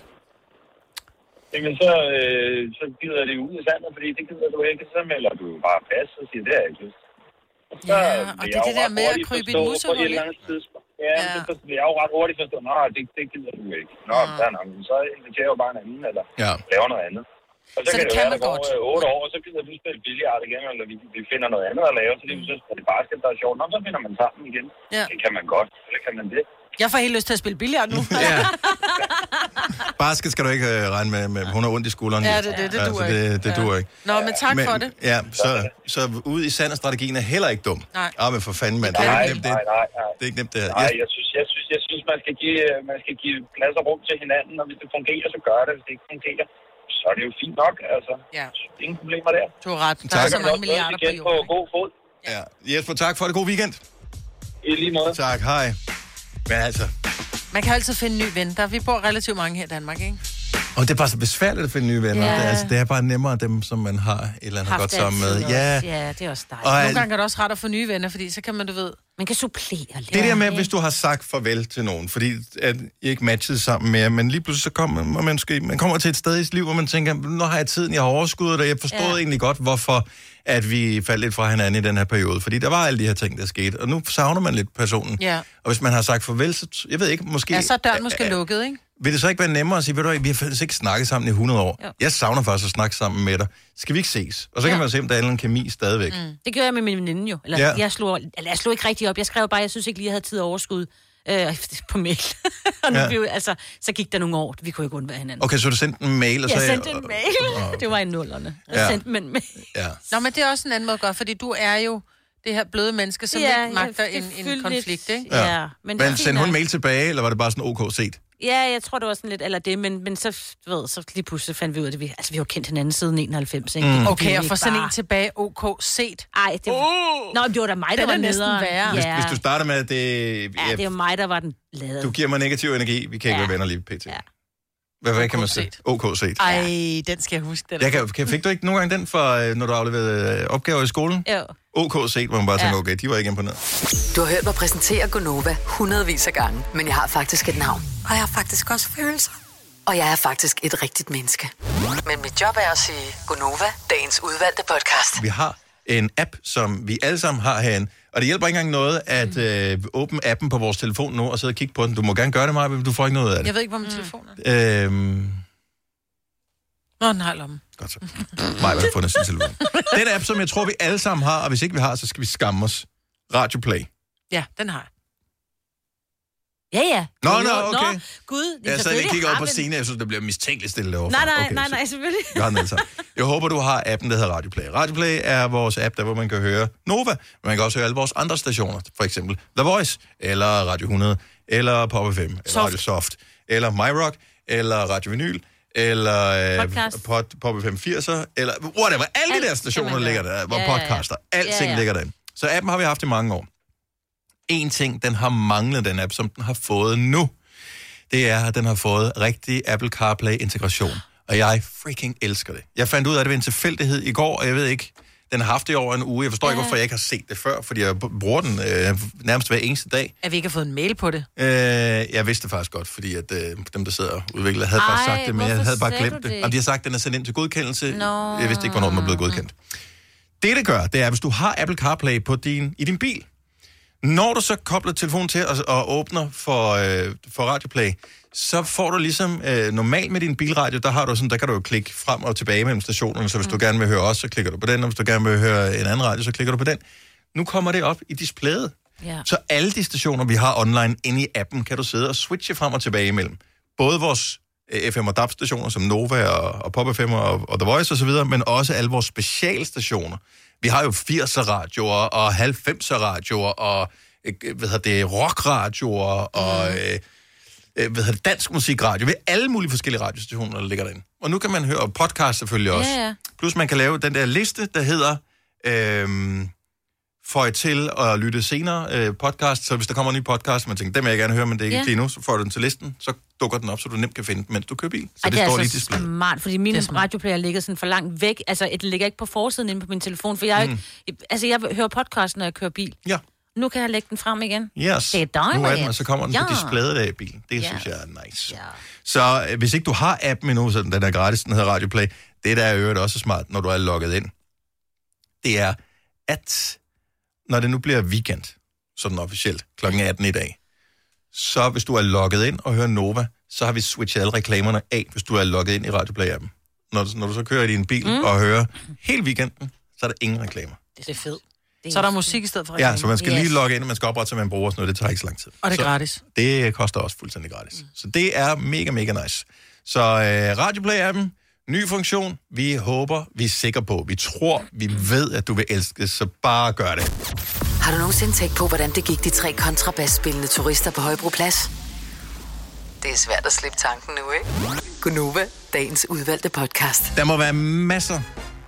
Jamen, så gider det ud i sandet, fordi det gider du ikke. Så melder du bare pas og siger, det er ikke lyst. Ja, og det er det der med at krybe i et musehul, ikke? Ja, så bliver jeg jo ret hurtigt forstå, det gider du ikke. Så inviterer jeg jo bare en anden, eller laver noget andet. Og så kan det være, der går 8 år, og så gider vi spille billard igen, eller vi finder noget andet at lave, så det synes, at det basket, der er sjovt. Nå, så finder man sammen igen. Ja. Det kan man godt, eller kan man det. Jeg får helt lyst til at spille billard nu. Ja. Basket skal du ikke regne med, hun har ondt i skulderen. Ja, det duer ikke. Det duer ikke. Nå, men tak for det. Ja, så ud i sandet strategien er heller ikke dum. Nej. Men for fanden, mand. Nej. Det er ikke nemt, det her. Nej, jeg synes, man skal give plads og rum til hinanden, og hvis det fungerer, så gør det. Hvis det ikke fungerer, så er det jo fint nok, altså. Ja. Ingen problemer der. Du har ret. Der er så mange milliarder på jorden. På god fod. Ja. Jesper, tak for det. God weekend. I lige måde. Tak, hej. Men altså, Man kan altid finde en ny ven. Vi bor relativt mange her i Danmark, ikke? Og det er bare så besværligt at finde nye venner. Ja. Det er bare nemmere dem, som man har et eller andet godt sammen med. Ja, det er også dejligt. Nogle gange er det også ret at få nye venner, fordi så kan man, man kan supplere lidt. Det der med, hvis du har sagt farvel til nogen, fordi at I ikke matchede sammen mere, men lige pludselig så kommer man kommer til et sted i sit liv, hvor man tænker, nu har jeg tiden, jeg har overskuddet, og jeg forstod egentlig godt, hvorfor at vi faldt lidt fra hinanden i den her periode. Fordi der var alle de her ting, der skete, og nu savner man lidt personen. Ja. Og hvis man har sagt farvel, så jeg ved ikke, måske... Ja, så er døren måske lukket, ikke? Vil det så ikke være nemmere at sige, ved du, vi har faktisk ikke snakket sammen i 100 år. Jo. Jeg savner faktisk at snakke sammen med dig. Skal vi ikke ses? Og så kan man se, om der er en kemi stadigvæk. Det gjorde jeg med min veninde jo. Jeg slog ikke rigtig op. Jeg skrev bare, jeg synes ikke lige, jeg havde tid og overskud på mail. Og nu så gik der nogle år. Vi kunne ikke undvære hinanden. Okay, så du sendte en mail? Og jeg sendte en mail. Det var i 0'erne. Jeg sendte en mail. Ja. Nå, men det er også en anden måde at gøre, fordi du er jo det her bløde menneske, som ikke magter en konflikt, ikke? Ja. Men sendte hun en mail tilbage, eller var det bare sådan OK set? Ja, jeg tror, det var sådan lidt, eller det, men så, så lige pludselig fandt vi ud af det. Vi har jo kendt hinanden siden 91, ikke? Okay, og få sådan en tilbage, OK set. Ej, det var... Nå, det var da mig, der var nederen. Ja. Hvis du starter med, at det... Ja, det var mig, der var den lavede. Du giver mig negativ energi, vi kan ikke være venner lige pt. Ja. Hvad kan man sige? OK set. Ej, den skal jeg huske. Fik du ikke nogle gange den, for, når du afleverede opgaver i skolen? Jo. OK set, hvor man bare tænker, okay, de var ikke imponeret. Du har hørt mig præsentere Gonova hundredvis af gange, men jeg har faktisk et navn. Og jeg har faktisk også følelser. Og jeg er faktisk et rigtigt menneske. Men mit job er at sige Gonova, dagens udvalgte podcast. Vi har en app, som vi alle sammen har herinde. Og det hjælper ikke engang noget at åbne appen på vores telefon nu og sidde og kigge på den. Du må gerne gøre det, Maja, men du får ikke noget af det. Jeg ved ikke, hvor min telefon er. Den har jeg lommen. Godt så. Maja har fundet sin telefon. Den app, som jeg tror, vi alle sammen har, og hvis ikke vi har, så skal vi skamme os. Radio Play. Ja, den har jeg. Ja. Nå, okay. Gud, jeg sad lige og kigger op på Signe, jeg synes, det bliver mistænkeligt stille derovre. Nej, selvfølgelig. Jeg har den altså. Jeg håber, du har appen, der hedder Radio Play. Radio Play er vores app, der hvor man kan høre Nova, men man kan også høre alle vores andre stationer. For eksempel The Voice, eller Radio 100, eller Pop FM, eller Radio Soft, eller MyRock, eller Radio Vinyl, eller Pop FM 80'er, eller whatever. Alle de der stationer ligger der, hvor podcaster. Alting ligger der. Så appen har vi haft i mange år. En ting, den har manglet, den app, som den har fået nu, det er, at den har fået rigtig Apple CarPlay-integration. Og jeg freaking elsker det. Jeg fandt ud af det ved en tilfældighed i går, og jeg ved ikke, den har haft det over en uge. Jeg forstår ikke, hvorfor jeg ikke har set det før, fordi jeg bruger den nærmest hver eneste dag. At vi ikke har fået en mail på det? Jeg vidste det faktisk godt, fordi at dem, der sidder og udvikler, havde bare sagt det, men jeg havde bare glemt det. Og de har sagt, at den er sendt ind til godkendelse. Jeg vidste ikke, hvornår den er blevet godkendt. Det gør, det er, hvis du har Apple CarPlay i din bil, når du så kobler telefonen til og åbner for Radio Play, så får du ligesom normalt med din bilradio, der kan du jo klikke frem og tilbage mellem stationerne, så hvis du gerne vil høre os, så klikker du på den, og hvis du gerne vil høre en anden radio, så klikker du på den. Nu kommer det op i displayet. Ja. Så alle de stationer, vi har online inde i appen, kan du sidde og switche frem og tilbage imellem. Både vores FM og DAB-stationer, som Nova og Pop FM og The Voice osv., men også alle vores specialstationer. Vi har jo 80'er-radioer og 90'er-radioer og rock-radioer og dansk musikradio. Vi har alle mulige forskellige radiostationer, der ligger derinde. Og nu kan man høre podcast selvfølgelig også. Ja. Plus man kan lave den der liste, der hedder får jeg til at lytte senere podcast. Så hvis der kommer en ny podcast, man tænker, dem vil jeg gerne høre, men det er ikke lige nu, så får du den til listen, så dukker den op, så du nemt kan finde den, mens du kører bil. Så det står lige i displayet. Smart, fordi min radioplayer ligger sådan for langt væk. Altså, den ligger ikke på forsiden inde på min telefon, for jeg hører podcast, når jeg kører bil. Ja. Nu kan jeg lægge den frem igen. Yes. Det er dejligt. Nu er den, og så kommer den på displayet af i bilen. Det synes jeg er nice. Ja. Så hvis ikke du har appen endnu, så den er gratis, den hedder Radio Play, det der er øvrigt også smart, når du er logget ind, det er, at når det nu bliver weekend, sådan officielt, kl. 18 i dag, så hvis du er logget ind og hører Nova, så har vi switchet alle reklamerne af, hvis du er logget ind i Radio Play-appen. Når du så kører i din bil og hører hele weekenden, så er der ingen reklamer. Det er fedt. Så er der musik i stedet for reklamer. Ja, så man skal lige logge ind, og man skal oprette sig med en bruger, sådan noget. Det tager ikke så lang tid. Og det er gratis. Det koster også fuldstændig gratis. Så det er mega, mega nice. Så Radio Play-appen, ny funktion. Vi håber, vi er sikre på, vi tror, vi ved, at du vil elske, så bare gør det. Har du nogensinde tænkt på, hvordan det gik de 3 kontrabasspillende turister på Højbroplads? Det er svært at slippe tanken nu, ikke? Gonova, dagens udvalgte podcast. Der må være masser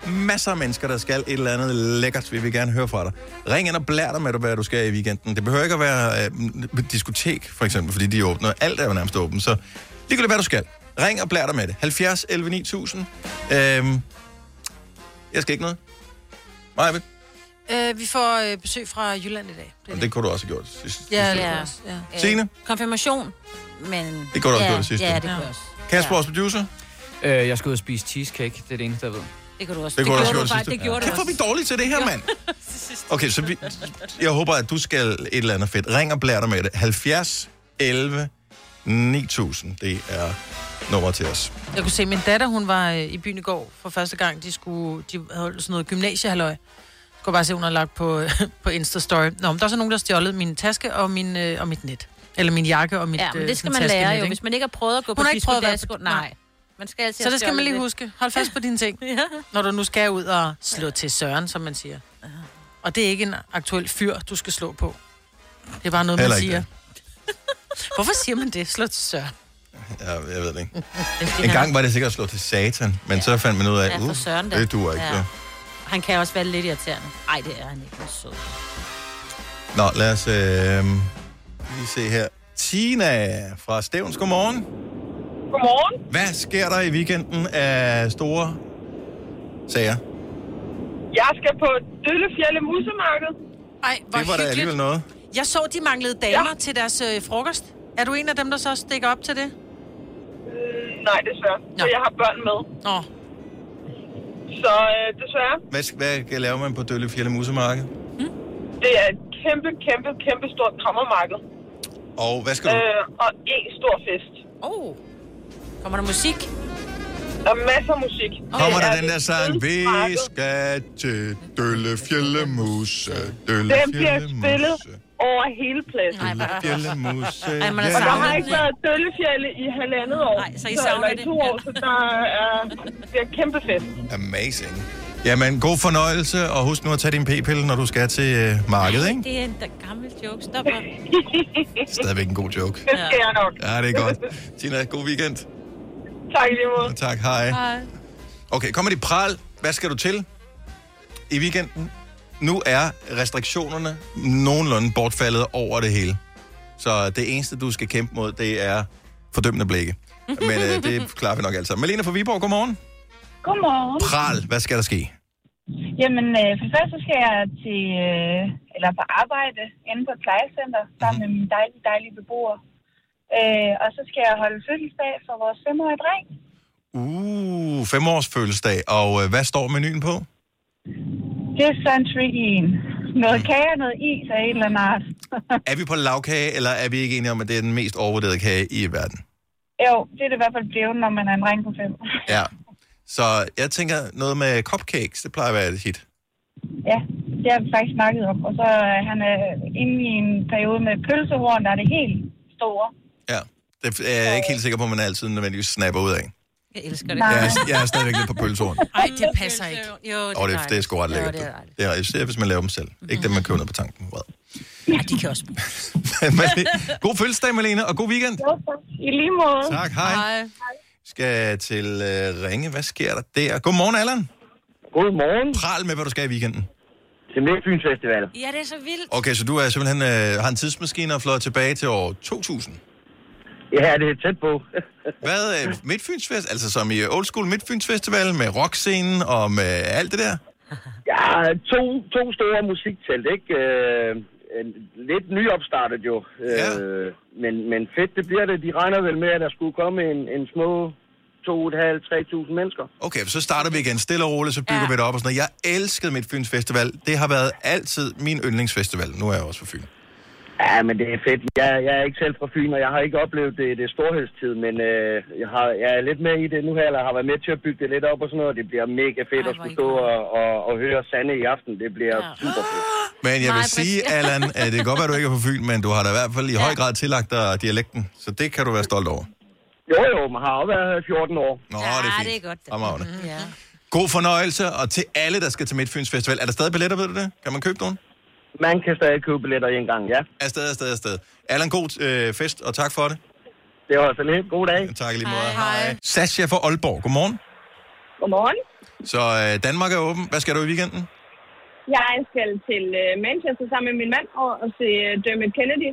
masser af mennesker, der skal et eller andet lækkert. Vi vil gerne høre fra dig. Ring ind og blær dig med, hvad du skal i weekenden. Det behøver ikke at være diskotek, for eksempel, fordi de åbner. Alt er jo nærmest åbent, så ligegyldigt hvad du skal. Ring og blær dig med det. 70 11 9000. Jeg skal ikke noget. Maja, vi får besøg fra Jylland i dag. Det kunne du også have gjort sidst. Ja. Signe? Konfirmation, men... Det kunne du også gjort det sidste. Ja, det kunne også. Kasper, vores producer? Jeg skal ud og spise cheesecake. Det er det eneste, jeg ved. Det kunne du også. Det gjorde du også. Det gjorde du også. Hvorfor er vi dårlige til det her, mand? Okay, så jeg håber, at du skal et eller andet fedt. Ring og blær dig med det. 70 11 9000. Det er nummer til os. Jeg kunne se, at min datter, hun var i byen i går for første gang. De havde sådan noget gymnasiehalløj. Jeg kunne bare se, hun har lagt på Insta-story. Nå, men der er så nogen, der har stjålet min taske og mit net. Eller min jakke og mit ja, men det skal man lære jo. Hvis man ikke har prøvet at gå på disco, nej. Man skal altid så det skal man lige huske. Hold fast på dine ting. Ja. Når du nu skal ud og slå til søren, som man siger. Og det er ikke en aktuel fyr, du skal slå på. Det er bare noget, man siger. Hvorfor siger man det? Slå til søren. Ja, jeg ved det ikke. En gang var det sikkert at slå til satan, men så fandt man ud af, det duer ikke. Ja. Han kan også være lidt irriterende. Ej, det er han ikke. Så. Nå, lad os lige se her. Tina fra Stevns, godmorgen. Godmorgen. Hvad sker der i weekenden af store sager? Jeg skal på Døllefjælde Musemarked. Ej, hvor det var da alligevel noget. Jeg så, de manglede damer til deres frokost. Er du en af dem, der så stikker op til det? Nej, desværre. Så jeg har børn med. Nå. Så desværre. Hvad laver man på Døllefjælde Musemarked? Det er et kæmpe stort krammermarked. Og hvad skal du? Og en stor fest. Kommer der musik? Der er masser af musik. Kommer der den der sang, vi skal til Døllefjælde Muse, Den bliver spillet over hele pladsen. Døllefjælde Muse. Og der har ikke været Døllefjælde i 1,5 år. Nej, så I savner det. 2 år, så det er kæmpe fest. Amazing. Jamen, god fornøjelse, og husk nu at tage din p-pille, når du skal til markedet, ikke? Det er en gammel joke. Stop. Stadigvæk en god joke. Det skal jeg nok. Ja, det er godt. Tina, god weekend. Tak lige måde. Tak, hej. Okay, kommer de pral. Hvad skal du til i weekenden? Nu er restriktionerne nogenlunde bortfaldet over det hele. Så det eneste, du skal kæmpe mod, det er fordømmende blikke. Men det klarer vi nok altså. Malene fra Viborg, godmorgen. Godmorgen. Pral, hvad skal der ske? Jamen, for først så skal jeg på arbejde inde på et plejecenter sammen med mine dejlige beboere. Og så skal jeg holde fødselsdag for vores 5-årige dreng. 5-års fødselsdag. Og hvad står menuen på? Det er så en tricky en. Noget kage og noget is af en eller anden art. Er vi på lavkage, eller er vi ikke enige om, at det er den mest overvurderede kage i verden? Jo, det er det i hvert fald blevet, når man er en dreng på 5. Ja. Så jeg tænker noget med cupcakes, det plejer at være et hit. Ja, det har vi faktisk snakket om. Og så han er inde i en periode med pølsehorn, der er det helt store. Ja, det er jeg ikke helt sikker på, at man altid nødvendigvis snapper ud af. Jeg elsker det. Jeg er stadigvæk lidt på pølsehorn. Ej, det passer ikke. Jo, det er sgu ret lækkert. Det er især, hvis man laver dem selv. Ikke dem, man køber ned på tanken. Ja, de kan også bruges. God fødselsdag, Malene, og god weekend. I lige måde. Tak, hej. Skal til Ringe. Hvad sker der der? Godmorgen, Allan. Godmorgen. Pral med, hvad du skal i weekenden. Til Midtfyns Festival. Ja, det er så vildt. Okay, så du er simpelthen har en tidsmaskine og flået tilbage til år 2000? Ja, det er tæt på. Hvad Midtfyns Festival? Altså som i Old School Midtfyns Festival med rockscenen og med alt det der? Ja, to store musiktelt, ikke? Lidt nyopstartet jo. Ja. Men fedt, det bliver det. De regner vel med, at der skulle komme en små 2.500-3.000 mennesker. Okay, så starter vi igen stille og roligt, så bygger vi det op og sådan noget. Jeg elskede Midtfyns Festival. Det har været altid min yndlingsfestival. Nu er jeg også fra Fyn. Ja, men det er fedt. Jeg er ikke selv fra Fyn, og jeg har ikke oplevet det storhedstid, men jeg er lidt med i det nu her, eller har været med til at bygge det lidt op og sådan noget. Det bliver mega fedt at skulle stå og høre Sanne i aften. Det bliver super fedt. Men jeg vil sige, Allan, at det kan godt være, at du ikke er fra Fyn, men du har da i hvert fald i høj grad tillagt dig dialekten, så det kan du være stolt over. Jo, man har også været 14 år. Nå, det er fint. Det er godt. Ja. God fornøjelse, og til alle, der skal til Midtfyns Festival. Er der stadig billetter, ved du det? Kan man købe nogen? Man kan stadig købe billetter en gang, ja. Afsted. Allan, god fest, og tak for det. Det var så lidt. God dag. Tak lige måde. Hej. Sascha fra Aalborg, godmorgen. Godmorgen. Så Danmark er åben. Hvad skal du i weekenden? Jeg skal til Manchester sammen med min mand og se Dermot Kennedy.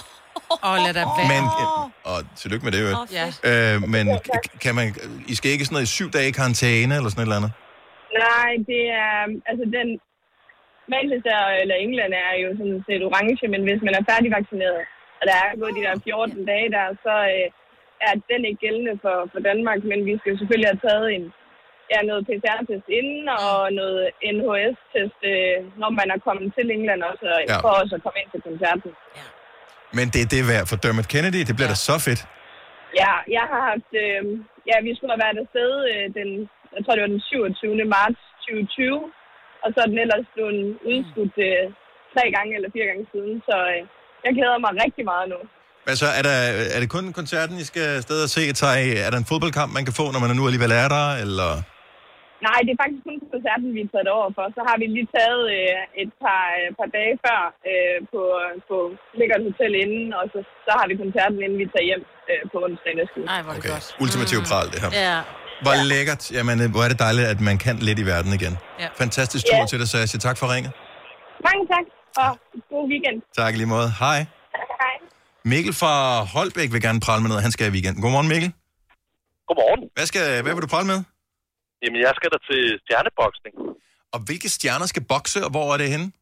Lad da være. Men, og tillykke med det, jo. Men kan man... I skal ikke sådan noget i 7 dage i karantæne, eller sådan et eller andet? Nej, det er... Altså, den... Manchester eller England er jo sådan set orange, men hvis man er færdigvaccineret, og der er gået de der 14 dage der, så er den ikke gældende for Danmark, men vi skal selvfølgelig have taget noget PCR-test inden, og noget NHS-test, når man er kommet til England også, for også at komme ind til koncerten. Ja. Men det er værd for Dermot Kennedy, det bliver da så fedt. Ja, jeg har haft... vi skulle have været afsted jeg tror det var den 27. marts 2020, og så er den ellers blevet udskudt 3 gange eller 4 gange siden, så jeg glæder mig rigtig meget nu. Altså, er det kun koncerten, I skal afsted og se? Er der en fodboldkamp, man kan få, når man nu alligevel er der, eller... Nej, det er faktisk kun koncerten, vi er taget over for. Så har vi lige taget et par dage før på lækkert hotel inden, og så har vi koncerten, inden vi tager hjem på onsdag næste uge. Ej, hvor er det godt. Ultimativ pral, det her. Ja. Hvor lækkert. Jamen, hvor er det dejligt, at man kan lidt i verden igen. Ja. Fantastisk tur til dig, så jeg siger tak for ringet. Mange tak, og god weekend. Tak lige måde. Hej. Hej. Mikkel fra Holbæk vil gerne prale med noget. Han skal i weekenden. Godmorgen, Mikkel. Godmorgen. Hvad vil du prale med? Jamen, jeg skal da til stjerneboksning. Og hvilke stjerner skal bokse, og hvor er det henne?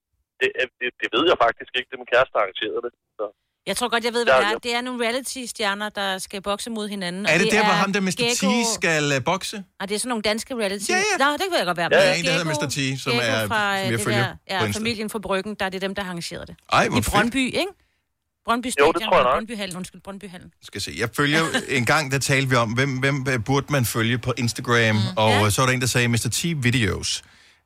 Det ved jeg faktisk ikke. Det er min kæreste, der arrangerede det. Så. Jeg tror godt, jeg ved, hvad det er. Det er nogle reality-stjerner, der skal bokse mod hinanden. Er det der, hvor ham der Mr. T skal bokse? Og det er sådan nogle danske reality. Ja. Nå, det kan jeg godt være. Der er en, der hedder Mr. T, som jeg følger på Insta. Familien fra Bryggen, der er det dem, der har arrangeret det. Ej, hvor i Brøndby, ikke? Brøndby Stadion. Jo, det tror jeg nok. Brøndbyhallen. Skal se. Jeg følger en gang, der talte vi om, hvem burde man følge på Instagram, og så var der en, der sagde Mr. T Videos,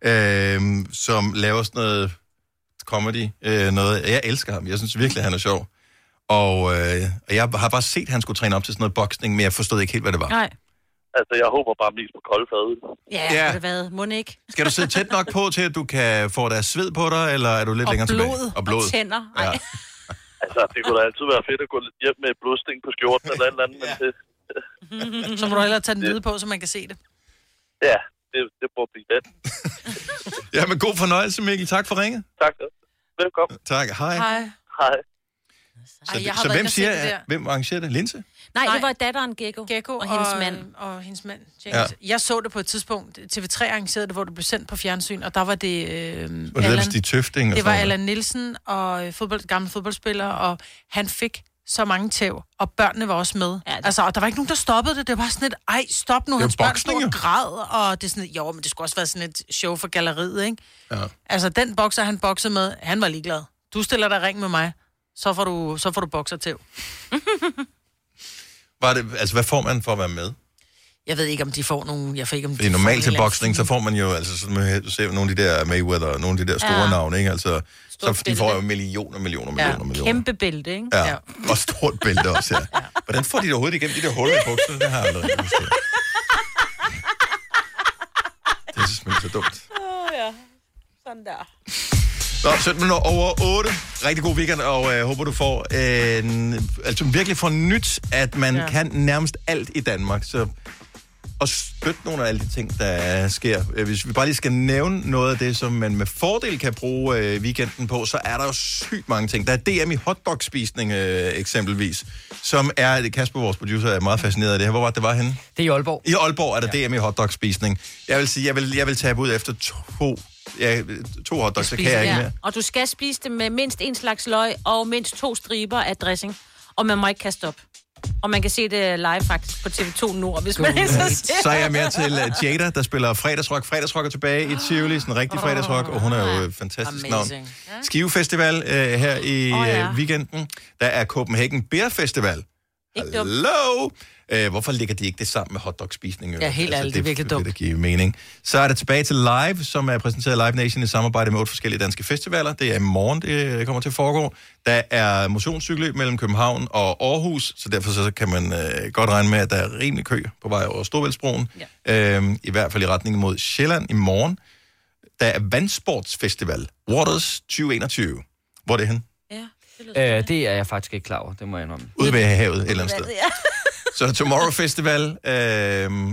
som laver sådan noget comedy, noget. Jeg elsker ham. Jeg synes virkelig, han er sjov. Og jeg har bare set, at han skulle træne op til sådan noget boksning, men jeg forstod ikke helt, hvad det var. Nej. Altså, jeg håber bare mest på koldfad. Ja, det hvad? Må ikke? Skal du sidde tæt nok på til, at du kan få deres sved på dig, eller er du lidt længere tilbage? Og blod. Og tænder. Ja. Altså, det kunne da altid være fedt at gå lidt hjem med blodsting på skjorten eller et eller andet, men det... Så må du hellere tage den hvide på, så man kan se det. Ja, det må blive let. Ja, men god fornøjelse, Mikkel. Tak for ringet. Tak. Velkommen. Tak. Hej. Hej. Så hvem arrangerer det? Linse? Nej, det var datteren Gekko og hendes mand. Og hendes mand, James. Ja. Jeg så det på et tidspunkt. TV3 arrangerede det, hvor det blev sendt på fjernsyn, og der var det Allan. Det var Allan Nielsen, og gammel fodboldspiller, og han fik så mange tæv, og børnene var også med. Ja, altså, og der var ikke nogen, der stoppede det. Det var sådan et, stop nu, hans børn stod og græd, og det er sådan men det skulle også være sådan et show for galleriet, ikke? Ja. Altså, den bokser, han boksede med, han var ligeglad. Du stiller dig ring med mig, så får du boksertæv. Hvad får man for at være med? Jeg ved ikke, om de får nogle... Jeg får ikke, om det er normalt til boksning, så får man jo, altså sådan, du ser nogle af de der Mayweather, og nogle af de der store navne, ikke? Altså, så de får jo millioner. Kæmpe bælte, ikke? Ja. Og stort bælte også, ja. Hvordan får de det overhovedet igennem de der huller i bukserne? Det har jeg aldrig forstået. Det er simpelthen så dumt. Ja. Sådan der. Nå, 17 over 8. Rigtig god weekend, og jeg håber, du får virkelig får nyt, at man kan nærmest alt i Danmark. Så og støtte nogle af alle de ting, der sker. Hvis vi bare lige skal nævne noget af det, som man med fordel kan bruge weekenden på, så er der jo sygt mange ting. Der er DM i hotdogspisning eksempelvis, som er, Kasper, vores producer, er meget fascineret af det her. Hvor var det var henne? Det er i Aalborg. I Aalborg er der DM i hotdogspisning. Jeg vil sige, jeg vil tabe ud efter to hotdogs, så kan jeg ikke mere. Og du skal spise det med mindst en slags løg og mindst 2 striber af dressing. Og man må ikke kaste op. Og man kan se det live faktisk på TV2 Nord, hvis man er så er jeg mere til Jada, der spiller fredagsrock. Fredagsrock er tilbage i Tivoli, sådan en rigtig fredagsrock, og hun er jo et fantastisk navn. Skive Festival her i weekenden. Der er Copenhagen Beer Festival. Hallo! Hvorfor ligger de ikke det sammen med hotdogspisning? Ja, helt ærligt, det er virkelig dumt. Det giver mening. Så er det tilbage til Live, som er præsenteret af Live Nation i samarbejde med 8 forskellige danske festivaler. Det er i morgen, det kommer til at foregå. Der er motionscykelløb mellem København og Aarhus, så derfor så kan man godt regne med, at der er rimelig kø på vej over Storvældsbroen. Ja. I hvert fald i retning mod Sjælland i morgen. Der er Vandsportsfestival, Waters 2021. Hvor er det hen? Ja, det er jeg faktisk ikke klar over, det må jeg indrømme. Ude ved havet et eller andet sted. Så Tomorrow Festival,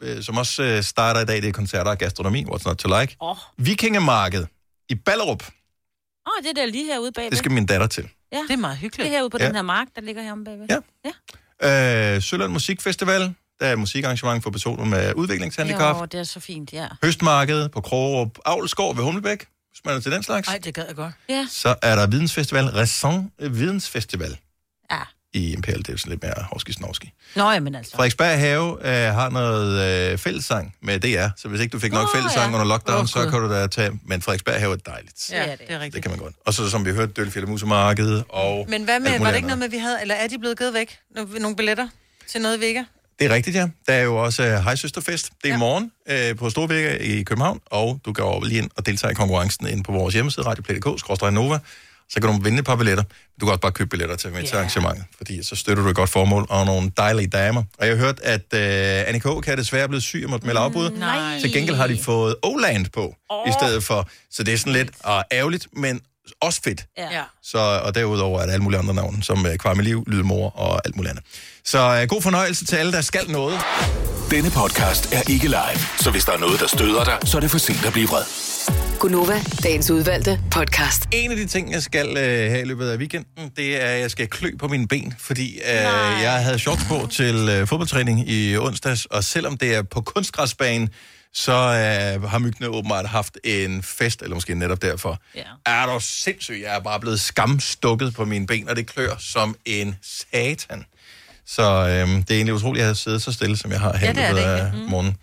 som også starter i dag. Det er koncerter og gastronomi, what's not to like. Vikingemarked i Ballerup. Det er der lige herude bagved. Det skal min datter til. Ja. Det er meget hyggeligt. Det er herude på den her mark, der ligger heromme bagved. Ja. Søland Musikfestival. Der er musikarrangement for personer med udviklingshandicap. Jo, det er så fint, ja. Høstmarked på Krogerup Avlsgård ved Humlebæk, hvis man er til den slags. Nej, det gad jeg godt. Ja. Så er der Vidensfestival, Raison Vidensfestival. I Imperial, det er jo sådan lidt mere hovski-snovski. Nå, jamen altså. Frederiksberg Have har noget fællessang med DR, så hvis ikke du fik nok fællessang under lockdown, så kan du da tage... Men Frederiksberg Have er dejligt. Ja, det er rigtigt. Det kan man godt. Og så som vi hørte, Dølfjælde Musemarked og... Men hvad med, var det ikke noget med, vi havde... Eller er de blevet givet væk? Nogle billetter til noget Vega? Det er rigtigt, ja. Der er jo også Hejsøsterfest. Det er i morgen på Storvægger i København, og du kan over lige ind og deltage i konkurrencen inde på vores hjemmeside, radioplay.dk/Nova. Så kan du vinde et par billetter. Du kan også bare købe billetter til arrangementet, fordi så støtter du et godt formål og nogle dejlige damer. Og jeg har hørt, at Annika K. er desværre blevet syg og måtte melde afbud. Til gengæld har de fået Oland på i stedet for. Så det er sådan lidt ærgerligt, men også fedt. Ja. Så, og derudover er der alle mulige andre navne, som Kvarmeliv, Lydmor og alt muligt andet. Så god fornøjelse til alle, der skal noget. Denne podcast er ikke live, så hvis der er noget, der støder dig, så er det for sent at blive vred. Gunova, dagens udvalgte podcast. En af de ting, jeg skal have i løbet af weekenden, det er, at jeg skal klø på mine ben, fordi jeg havde shorts på til fodboldtræning i onsdags, og selvom det er på kunstgræsbanen, så har myggene åbenbart haft en fest, eller måske netop derfor. Er du sindssygt? Jeg er bare blevet skamstukket på mine ben, og det klør som en satan. Så det er egentlig utroligt, at jeg har siddet så stille, som jeg har her i løbet af morgenen.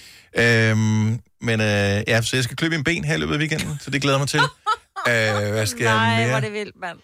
Så jeg skal klø mine ben her i løbet af weekenden, så det glæder mig til. Hvad skal jeg mere? Hvor det vildt, mand.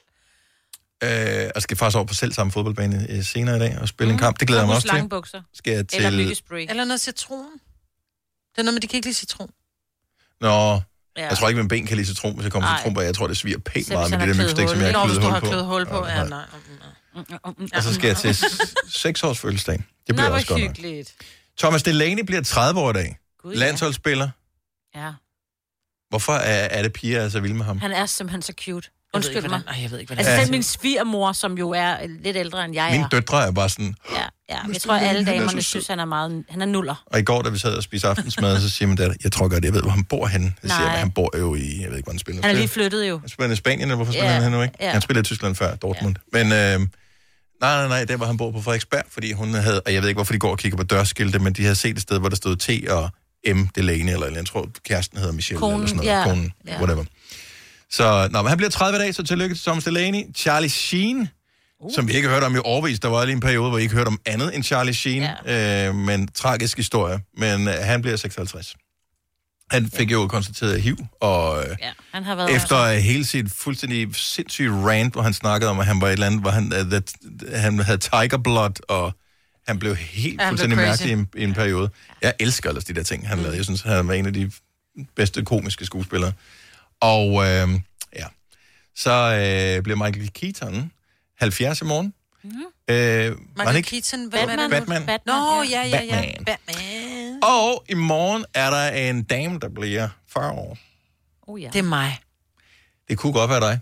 Jeg skal faktisk over på selv samme fodboldbane senere i dag og spille en kamp. Det glæder jeg mig også til. Skal jeg til... Eller myggespray. Eller noget citron. Det er noget med, de kan ikke lide citron. Nå, jeg tror ikke, min ben kan lide citron, hvis jeg kommer citron på. Jeg tror, det sviger pænt meget med det der mygstik, som jeg har kløet hul på. Nej. Og så skal jeg til 6 års fødselsdag. Det bliver også godt nok. Thomas Delaney bliver 30 år i dag. Landsholdsspiller. Ja. Hvorfor er det piger er så vilde med ham? Han er simpelthen så cute. Undskyld mig. Jeg ved ikke, hvordan altså selv min svigermor, som jo er lidt ældre end jeg er. Min døtre er bare sådan... Ja. Jeg tror, alle damerne synes, han er nuller. Og i går, da vi sad og spiste aftensmad, så siger min datter, jeg tror godt, jeg ved, hvor han bor henne. Jeg siger, han bor jo i, jeg ved ikke, hvor han spiller. Han er lige flyttet jo. Han spiller i Spanien, eller hvorfor spiller han her nu, ikke? Han spiller i Tyskland før, Dortmund. Men nej, der var han bor på Frederiksberg, fordi hun havde, og jeg ved ikke, hvorfor de går og kigger på dørskilte, men de havde set et sted, hvor der stod T og M. Delaney, eller jeg tror, kæresten hedder Michelle, eller sådan noget. Konen, whatever. Så, men han bliver 30 dage, så tillykke til Thomas Delaney. Charlie Sheen, som vi ikke har hørt om i årevis. Der var lige en periode, hvor vi ikke hørte om andet end Charlie Sheen. Men tragisk historie. Men han bliver 56. Han fik jo konstateret HIV, og han har været efter hele sit fuldstændig sindssyge rant, hvor han snakkede om, at han var et eller andet, hvor han havde tiger blood, og han blev helt fuldstændig mærkelig i en periode. Jeg elsker ellers de der ting, han lavede. Jeg synes, han var en af de bedste komiske skuespillere. Og så bliver Michael Keaton 70 i morgen. Michael Keaton, Batman. Nå, ja. Batman. Og i morgen er der en dame, der bliver 40 år. Det er mig. Det kunne godt være dig.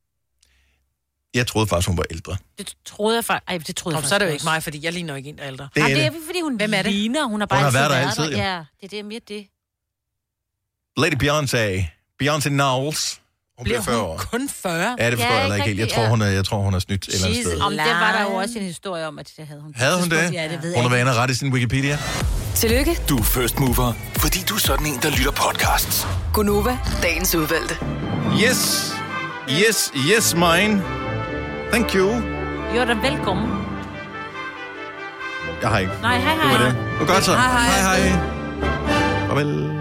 Jeg troede faktisk, hun var ældre. Det troede jeg faktisk. Så er det jo ikke mig, fordi jeg ligner ikke en, der er ældre. Det er fordi hun ligner. Hun har været der altid. Ja, det er mere det. Lady Beyoncé Knowles. Hun bliver 40 år. Kun 40? Ja, det forstår jeg heller ikke helt. Jeg tror, hun er snydt et eller andet sted. Om det var der jo også en historie om, at det havde hun. Havde hun det? Ja, det ved hun har været ret i sin Wikipedia. Tillykke. Du er first mover, fordi du er sådan en, der lytter podcasts. Gunova, dagens udvalgte. Yes, mine. Thank you. You're da velkommen. Jeg har ikke. Nej, hej. Det var det. Det var godt så. Hej. Farvel.